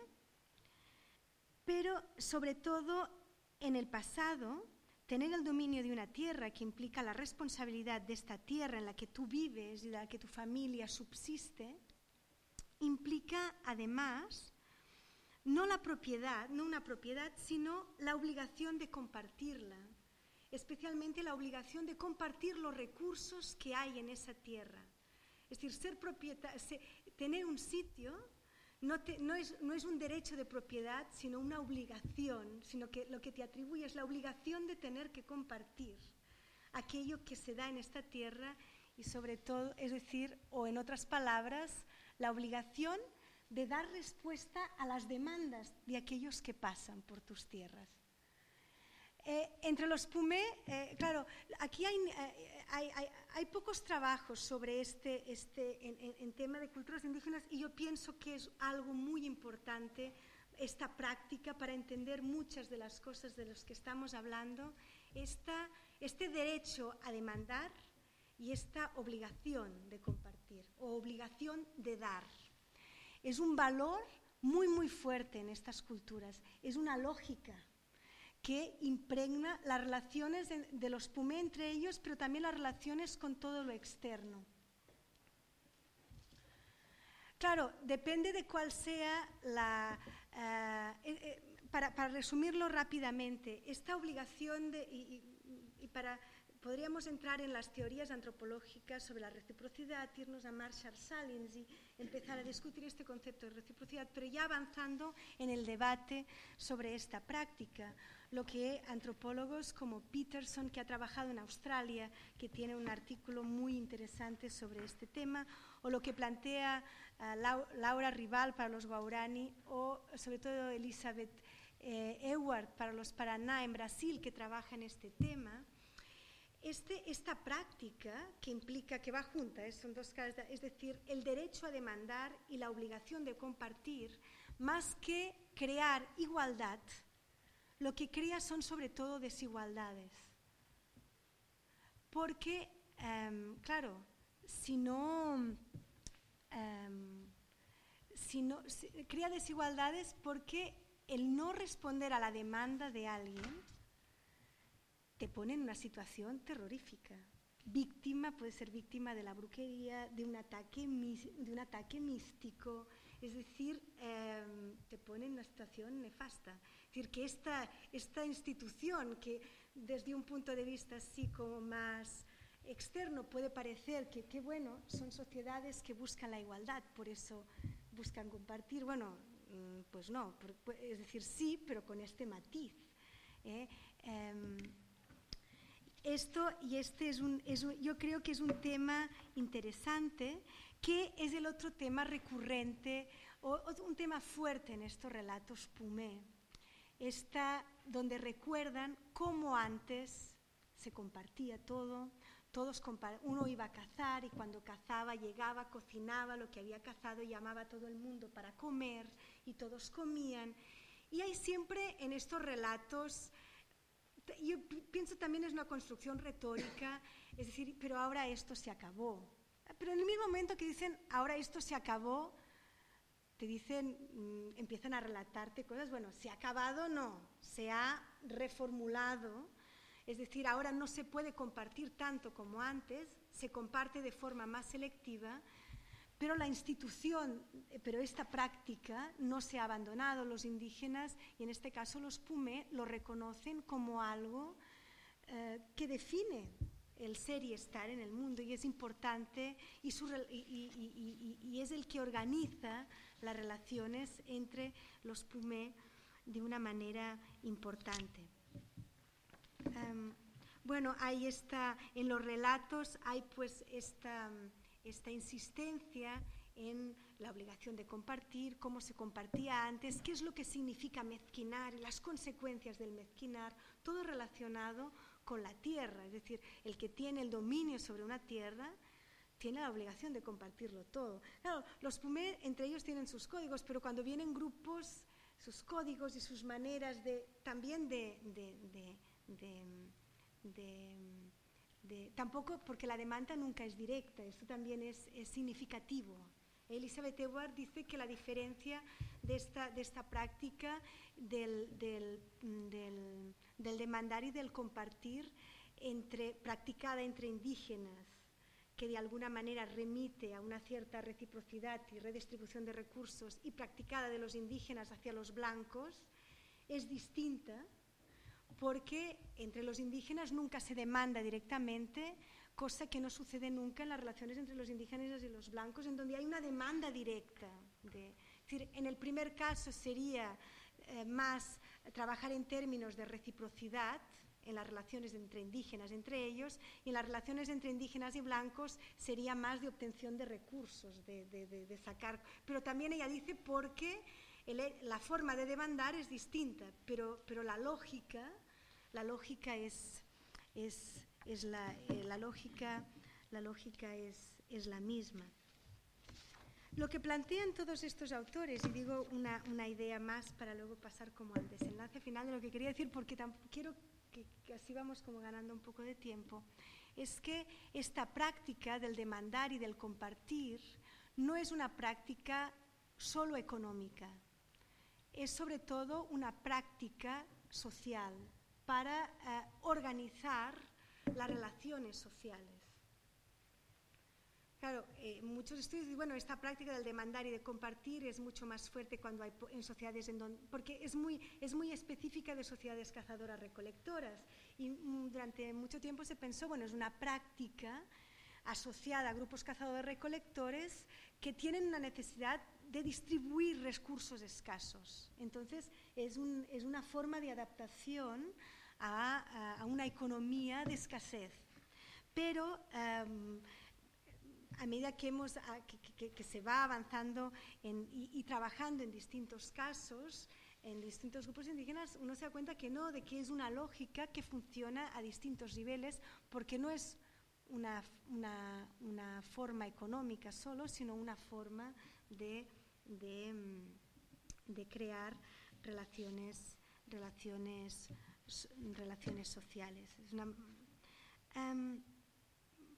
pero sobre todo en el pasado, tener el dominio de una tierra que implica la responsabilidad de esta tierra en la que tú vives y en la que tu familia subsiste, implica además no la propiedad, no una propiedad, sino la obligación de compartirla, especialmente la obligación de compartir los recursos que hay en esa tierra. Es decir, ser propietario, tener un sitio no, te, no, es, no es un derecho de propiedad, sino una obligación, sino que lo que te atribuye es la obligación de tener que compartir aquello que se da en esta tierra y sobre todo, es decir, o en otras palabras, la obligación de dar respuesta a las demandas de aquellos que pasan por tus tierras. Eh, entre los Pumé, eh, claro, aquí hay, eh, hay, hay, hay pocos trabajos sobre este, este en, en, en tema de culturas indígenas y yo pienso que es algo muy importante esta práctica para entender muchas de las cosas de las que estamos hablando, esta, este derecho a demandar y esta obligación de compartir o obligación de dar. Es un valor muy, muy fuerte en estas culturas, es una lógica que impregna las relaciones de, de los Pumé entre ellos, pero también las relaciones con todo lo externo. Claro, depende de cuál sea la... Uh, eh, eh, para, para resumirlo rápidamente, esta obligación de... Y, y, y para, podríamos entrar en las teorías antropológicas sobre la reciprocidad, irnos a Marshall Salins y empezar a discutir este concepto de reciprocidad, pero ya avanzando en el debate sobre esta práctica. Lo que antropólogos como Peterson, que ha trabajado en Australia, que tiene un artículo muy interesante sobre este tema, o lo que plantea uh, Laura Rival para los Guarani, o sobre todo Elizabeth eh, Ewart para los Paraná en Brasil, que trabaja en este tema. Este, esta práctica que implica que va junta, ¿eh? Son dos caras, es decir, el derecho a demandar y la obligación de compartir, más que crear igualdad, lo que crea son sobre todo desigualdades. Porque, um, claro, si no, um, si no si, crea desigualdades porque el no responder a la demanda de alguien te pone en una situación terrorífica. Víctima, puede ser víctima de la brujería, de un ataque, de un ataque místico, es decir, eh, te pone en una situación nefasta. Es decir, que esta, esta institución que desde un punto de vista así como más externo puede parecer que, que bueno, son sociedades que buscan la igualdad, por eso buscan compartir, bueno, pues no, es decir, sí, pero con este matiz. ¿eh? Eh, Esto y este es un, es un, yo creo que es un tema interesante, que es el otro tema recurrente, o, o un tema fuerte en estos relatos Pumé, está donde recuerdan cómo antes se compartía todo, todos uno iba a cazar y cuando cazaba llegaba, cocinaba lo que había cazado y llamaba a todo el mundo para comer y todos comían. Y hay siempre en estos relatos, yo pienso también es una construcción retórica, es decir, pero ahora esto se acabó. Pero en el mismo momento que dicen, ahora esto se acabó, te dicen, mmm, empiezan a relatarte cosas, bueno, se ha acabado, no, se ha reformulado, es decir, ahora no se puede compartir tanto como antes, se comparte de forma más selectiva, pero la institución, pero esta práctica no se ha abandonado. Los indígenas, y en este caso los Pumé, lo reconocen como algo eh, que define el ser y estar en el mundo, y es importante, y, su, y, y, y, y es el que organiza las relaciones entre los Pumé de una manera importante. Um, bueno, ahí está, en los relatos hay pues esta... esta insistencia en la obligación de compartir, cómo se compartía antes, qué es lo que significa mezquinar, las consecuencias del mezquinar, todo relacionado con la tierra, es decir, el que tiene el dominio sobre una tierra tiene la obligación de compartirlo todo. Claro, los Pumé entre ellos tienen sus códigos, pero cuando vienen grupos, sus códigos y sus maneras de, también de... de, de, de, de De, tampoco porque la demanda nunca es directa, esto también es, es significativo. Elizabeth Edwards dice que la diferencia de esta, de esta práctica del, del, del, del demandar y del compartir entre, practicada entre indígenas, que de alguna manera remite a una cierta reciprocidad y redistribución de recursos, y practicada de los indígenas hacia los blancos, es distinta, porque entre los indígenas nunca se demanda directamente, cosa que no sucede nunca en las relaciones entre los indígenas y los blancos, en donde hay una demanda directa. De, es decir, en el primer caso sería eh, más trabajar en términos de reciprocidad en las relaciones entre indígenas entre ellos, y en las relaciones entre indígenas y blancos sería más de obtención de recursos, de, de, de, de sacar. Pero también ella dice porque el, la forma de demandar es distinta, pero, pero la lógica... La lógica es, es, es la, eh, la lógica, la lógica es, es la misma. Lo que plantean todos estos autores, y digo una, una idea más para luego pasar como al desenlace final de lo que quería decir, porque quiero que, que así vamos como ganando un poco de tiempo, es que esta práctica del demandar y del compartir no es una práctica solo económica, es sobre todo una práctica social, para eh, organizar las relaciones sociales. Claro, eh, muchos estudios dicen, bueno, esta práctica del demandar y de compartir es mucho más fuerte cuando hay en sociedades en donde, porque es muy, es muy específica de sociedades cazadoras-recolectoras, y mm, durante mucho tiempo se pensó, bueno, es una práctica asociada a grupos cazadores-recolectores que tienen una necesidad de distribuir recursos escasos. Entonces, es, un, es una forma de adaptación a, a, a una economía de escasez. Pero um, a medida que, hemos, a, que, que, que se va avanzando en, y, y trabajando en distintos casos, en distintos grupos indígenas, uno se da cuenta que no, de que es una lógica que funciona a distintos niveles, porque no es una, una, una forma económica solo, sino una forma de, de, de crear relaciones, relaciones, relaciones sociales. Es una, um,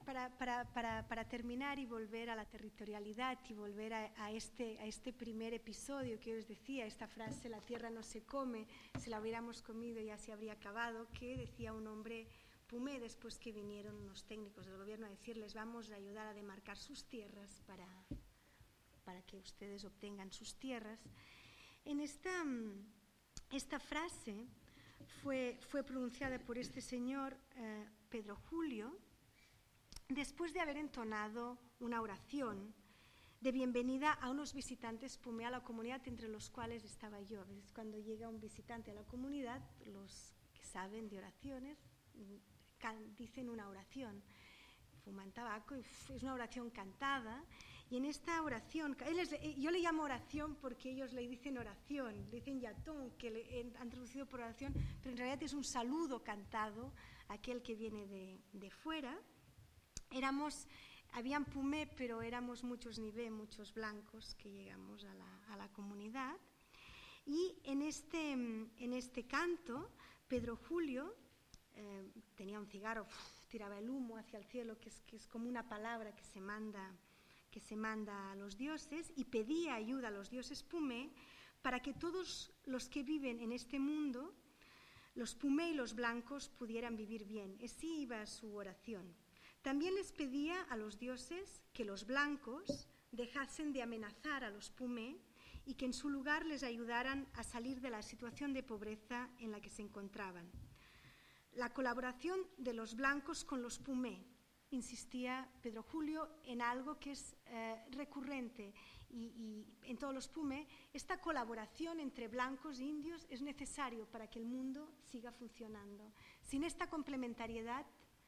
para, para, para, para terminar y volver a la territorialidad y volver a, a, este, a este primer episodio que os decía, esta frase, la tierra no se come, si la hubiéramos comido ya se habría acabado, que decía un hombre Pumé después que vinieron unos técnicos del gobierno a decirles vamos a ayudar a demarcar sus tierras para, para que ustedes obtengan sus tierras. En esta, esta frase fue, fue pronunciada por este señor eh, Pedro Julio después de haber entonado una oración de bienvenida a unos visitantes Pumé a la comunidad, entre los cuales estaba yo. A veces cuando llega un visitante a la comunidad, los que saben de oraciones dicen una oración, fuman tabaco, y es una oración cantada, y en esta oración, él es, yo le llamo oración porque ellos le dicen oración, le dicen yatón, que le han traducido por oración, pero en realidad es un saludo cantado a aquel que viene de, de fuera. Éramos, habían Pumé, pero éramos muchos Nivé, muchos blancos que llegamos a la, a la comunidad, y en este, en este canto, Pedro Julio Eh, tenía un cigarro, uf, tiraba el humo hacia el cielo, que es, que es como una palabra que se, manda, que se manda a los dioses, y pedía ayuda a los dioses Pumé para que todos los que viven en este mundo, los Pumé y los blancos, pudieran vivir bien. Así iba su oración. También les pedía a los dioses que los blancos dejasen de amenazar a los Pumé y que en su lugar les ayudaran a salir de la situación de pobreza en la que se encontraban. La colaboración de los blancos con los Pumé, insistía Pedro Julio en algo que es eh, recurrente y, y en todos los Pumé, esta colaboración entre blancos e indios es necesario para que el mundo siga funcionando. Sin esta complementariedad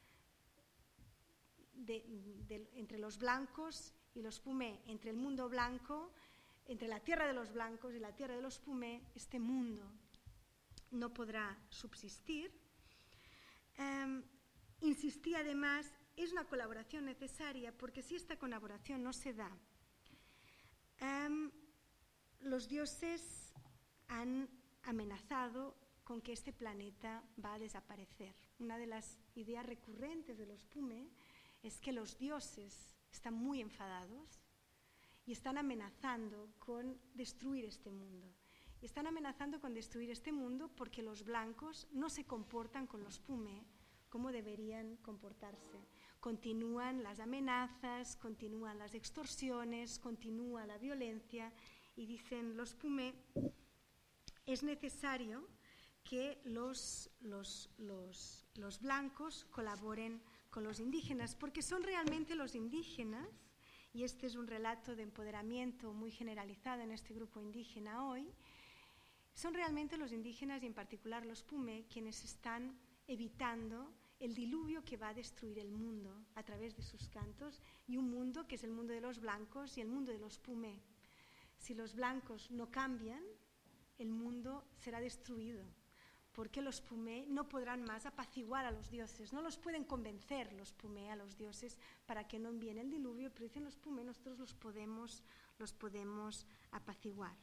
de, de, entre los blancos y los Pumé, entre el mundo blanco, entre la tierra de los blancos y la tierra de los Pumé, este mundo no podrá subsistir. Um, insistía además, es una colaboración necesaria porque si esta colaboración no se da, um, los dioses han amenazado con que este planeta va a desaparecer. Una de las ideas recurrentes de los Pumé es que los dioses están muy enfadados y están amenazando con destruir este mundo. Y están amenazando con destruir este mundo porque los blancos no se comportan con los Pumé como deberían comportarse. Continúan las amenazas, continúan las extorsiones, continúa la violencia y dicen los Pumé, es necesario que los, los, los, los blancos colaboren con los indígenas, porque son realmente los indígenas, y este es un relato de empoderamiento muy generalizado en este grupo indígena hoy, son realmente los indígenas y en particular los Pumé quienes están evitando el diluvio que va a destruir el mundo a través de sus cantos, y un mundo que es el mundo de los blancos y el mundo de los Pumé. Si los blancos no cambian, el mundo será destruido, porque los Pumé no podrán más apaciguar a los dioses, no los pueden convencer los Pumé a los dioses para que no envíen el diluvio, pero dicen los Pumé, nosotros los podemos, los podemos apaciguar.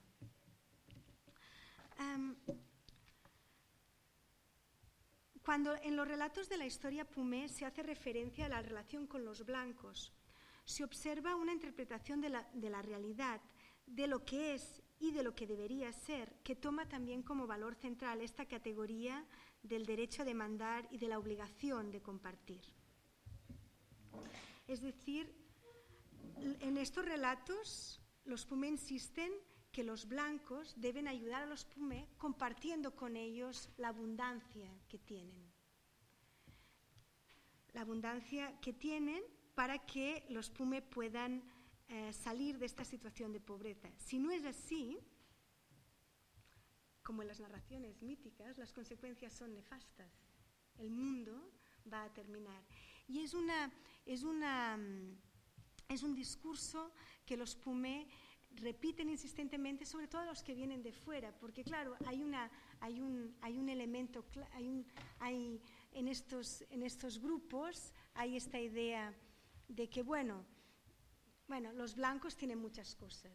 Um, cuando en los relatos de la historia Pumé se hace referencia a la relación con los blancos, se observa una interpretación de la, de la realidad, de lo que es y de lo que debería ser, que toma también como valor central esta categoría del derecho a demandar y de la obligación de compartir. Es decir, en estos relatos los Pumé insisten que los blancos deben ayudar a los Pumé compartiendo con ellos la abundancia que tienen. La abundancia que tienen para que los Pumé puedan eh, salir de esta situación de pobreza. Si no es así, como en las narraciones míticas, las consecuencias son nefastas. El mundo va a terminar. Y es, una, es, una, es un discurso que los Pumé repiten insistentemente, sobre todo los que vienen de fuera, porque claro, hay, una, hay, un, hay un elemento, hay un, hay, en, estos, en estos grupos hay esta idea de que, bueno, bueno, los blancos tienen muchas cosas,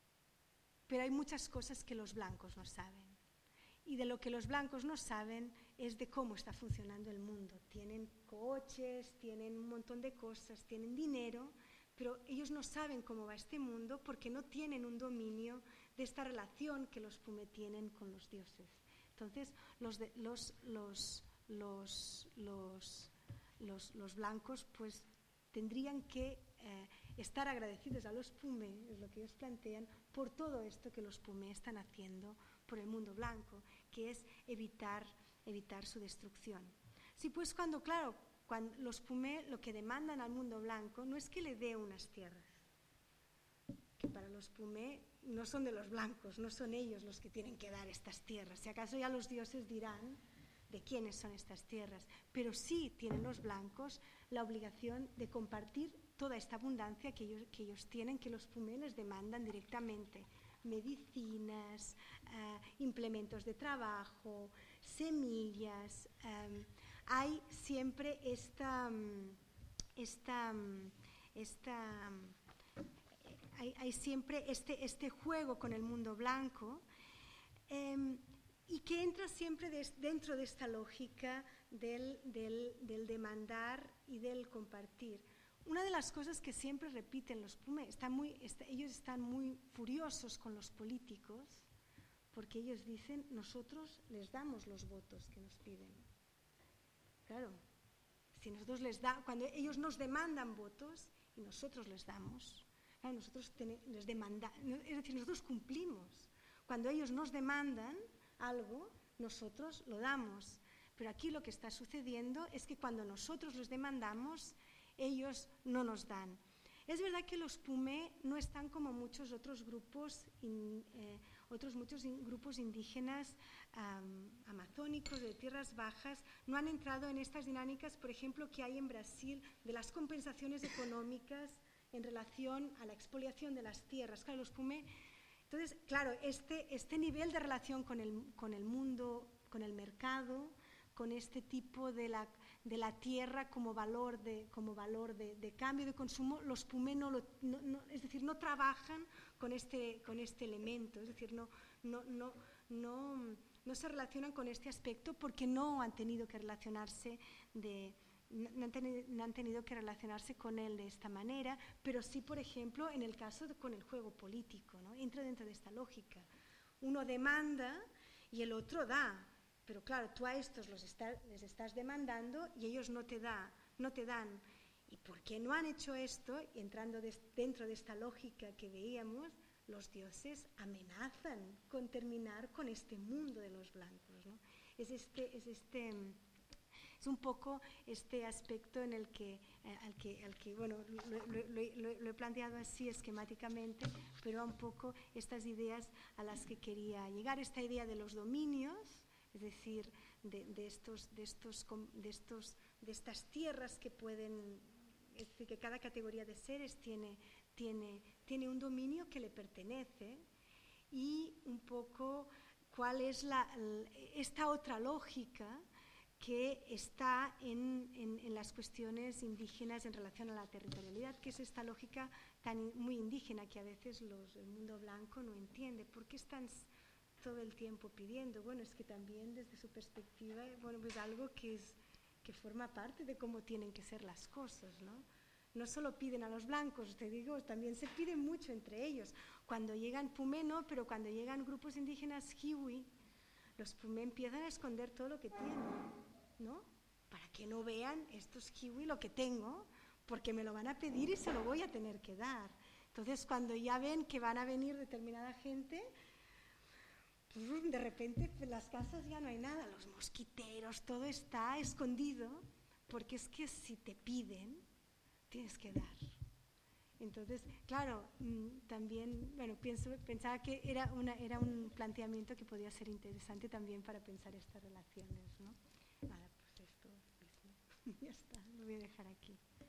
pero hay muchas cosas que los blancos no saben. Y de lo que los blancos no saben es de cómo está funcionando el mundo. Tienen coches, tienen un montón de cosas, tienen dinero, pero ellos no saben cómo va este mundo porque no tienen un dominio de esta relación que los Pumé tienen con los dioses. Entonces, los, de, los, los, los, los, los, los blancos pues tendrían que eh, estar agradecidos a los Pumé, es lo que ellos plantean, por todo esto que los Pumé están haciendo por el mundo blanco, que es evitar, evitar su destrucción. Sí, pues cuando, claro, cuando los Pumé lo que demandan al mundo blanco no es que le dé unas tierras, que para los Pumé no son de los blancos, no son ellos los que tienen que dar estas tierras. Si acaso ya los dioses dirán de quiénes son estas tierras, pero sí tienen los blancos la obligación de compartir toda esta abundancia que ellos, que ellos tienen, que los Pumé les demandan directamente. Medicinas, uh, implementos de trabajo, semillas. Um, hay siempre esta, esta, esta hay, hay siempre este, este juego con el mundo blanco um, y que entra siempre des, dentro de esta lógica del, del, del demandar y del compartir. Una de las cosas que siempre repiten los Pumé, están muy, está, ellos están muy furiosos con los políticos porque ellos dicen, nosotros les damos los votos que nos piden. Claro, si nosotros les da, cuando ellos nos demandan votos y nosotros les damos, claro, nosotros ten, les demandamos, es decir, nosotros cumplimos. Cuando ellos nos demandan algo, nosotros lo damos. Pero aquí lo que está sucediendo es que cuando nosotros los demandamos, ellos no nos dan. Es verdad que los Pumé no están como muchos otros grupos, in, eh, otros muchos in, grupos indígenas um, amazónicos de tierras bajas, no han entrado en estas dinámicas, por ejemplo, que hay en Brasil de las compensaciones económicas en relación a la expoliación de las tierras. Claro, los Pumé, entonces, claro, este, este nivel de relación con el, con el mundo, con el mercado, con este tipo de la, de la tierra como valor de, como valor de, de cambio de consumo, los Pumé no lo, no, no, es decir, no trabajan con este, con este elemento, es decir, no, no, no, no, no se relacionan con este aspecto porque no han tenido que relacionarse de, no han, tenido, no han tenido que relacionarse con él de esta manera, pero sí, por ejemplo, en el caso de, con el juego político, ¿no? Entra dentro de esta lógica. Uno demanda y el otro da. Pero claro, tú a estos los está, les estás demandando y ellos no te, da, no te dan. ¿Y por qué no han hecho esto? Y entrando de, dentro de esta lógica que veíamos, los dioses amenazan con terminar con este mundo de los blancos, ¿no? Es, este, es, este, es un poco este aspecto en el que, eh, al que, al que bueno, lo, lo, lo, lo he planteado así esquemáticamente, pero un poco estas ideas a las que quería llegar, esta idea de los dominios, es decir, de, de, estos, de, estos, de, estos, de estas tierras que pueden, es decir, que cada categoría de seres tiene, tiene, tiene un dominio que le pertenece y un poco cuál es la, esta otra lógica que está en, en, en las cuestiones indígenas en relación a la territorialidad, que es esta lógica tan muy indígena que a veces los, el mundo blanco no entiende. ¿Por qué están todo el tiempo pidiendo? Bueno, es que también desde su perspectiva, bueno, pues algo que, es, que forma parte de cómo tienen que ser las cosas, ¿no? No solo piden a los blancos, te digo, también se piden mucho entre ellos. Cuando llegan Pumé, no, pero cuando llegan grupos indígenas Hiwi, los Pumé empiezan a esconder todo lo que tienen, ¿no? Para que no vean estos Hiwi lo que tengo, porque me lo van a pedir y se lo voy a tener que dar. Entonces, cuando ya ven que van a venir determinada gente, de repente las casas ya no hay nada, los mosquiteros, todo está escondido, porque es que si te piden, tienes que dar. Entonces, claro, también, bueno, pienso, pensaba que era, una, era un planteamiento que podía ser interesante también para pensar estas relaciones, ¿no? Nada, pues esto mismo. Ya está, lo voy a dejar aquí.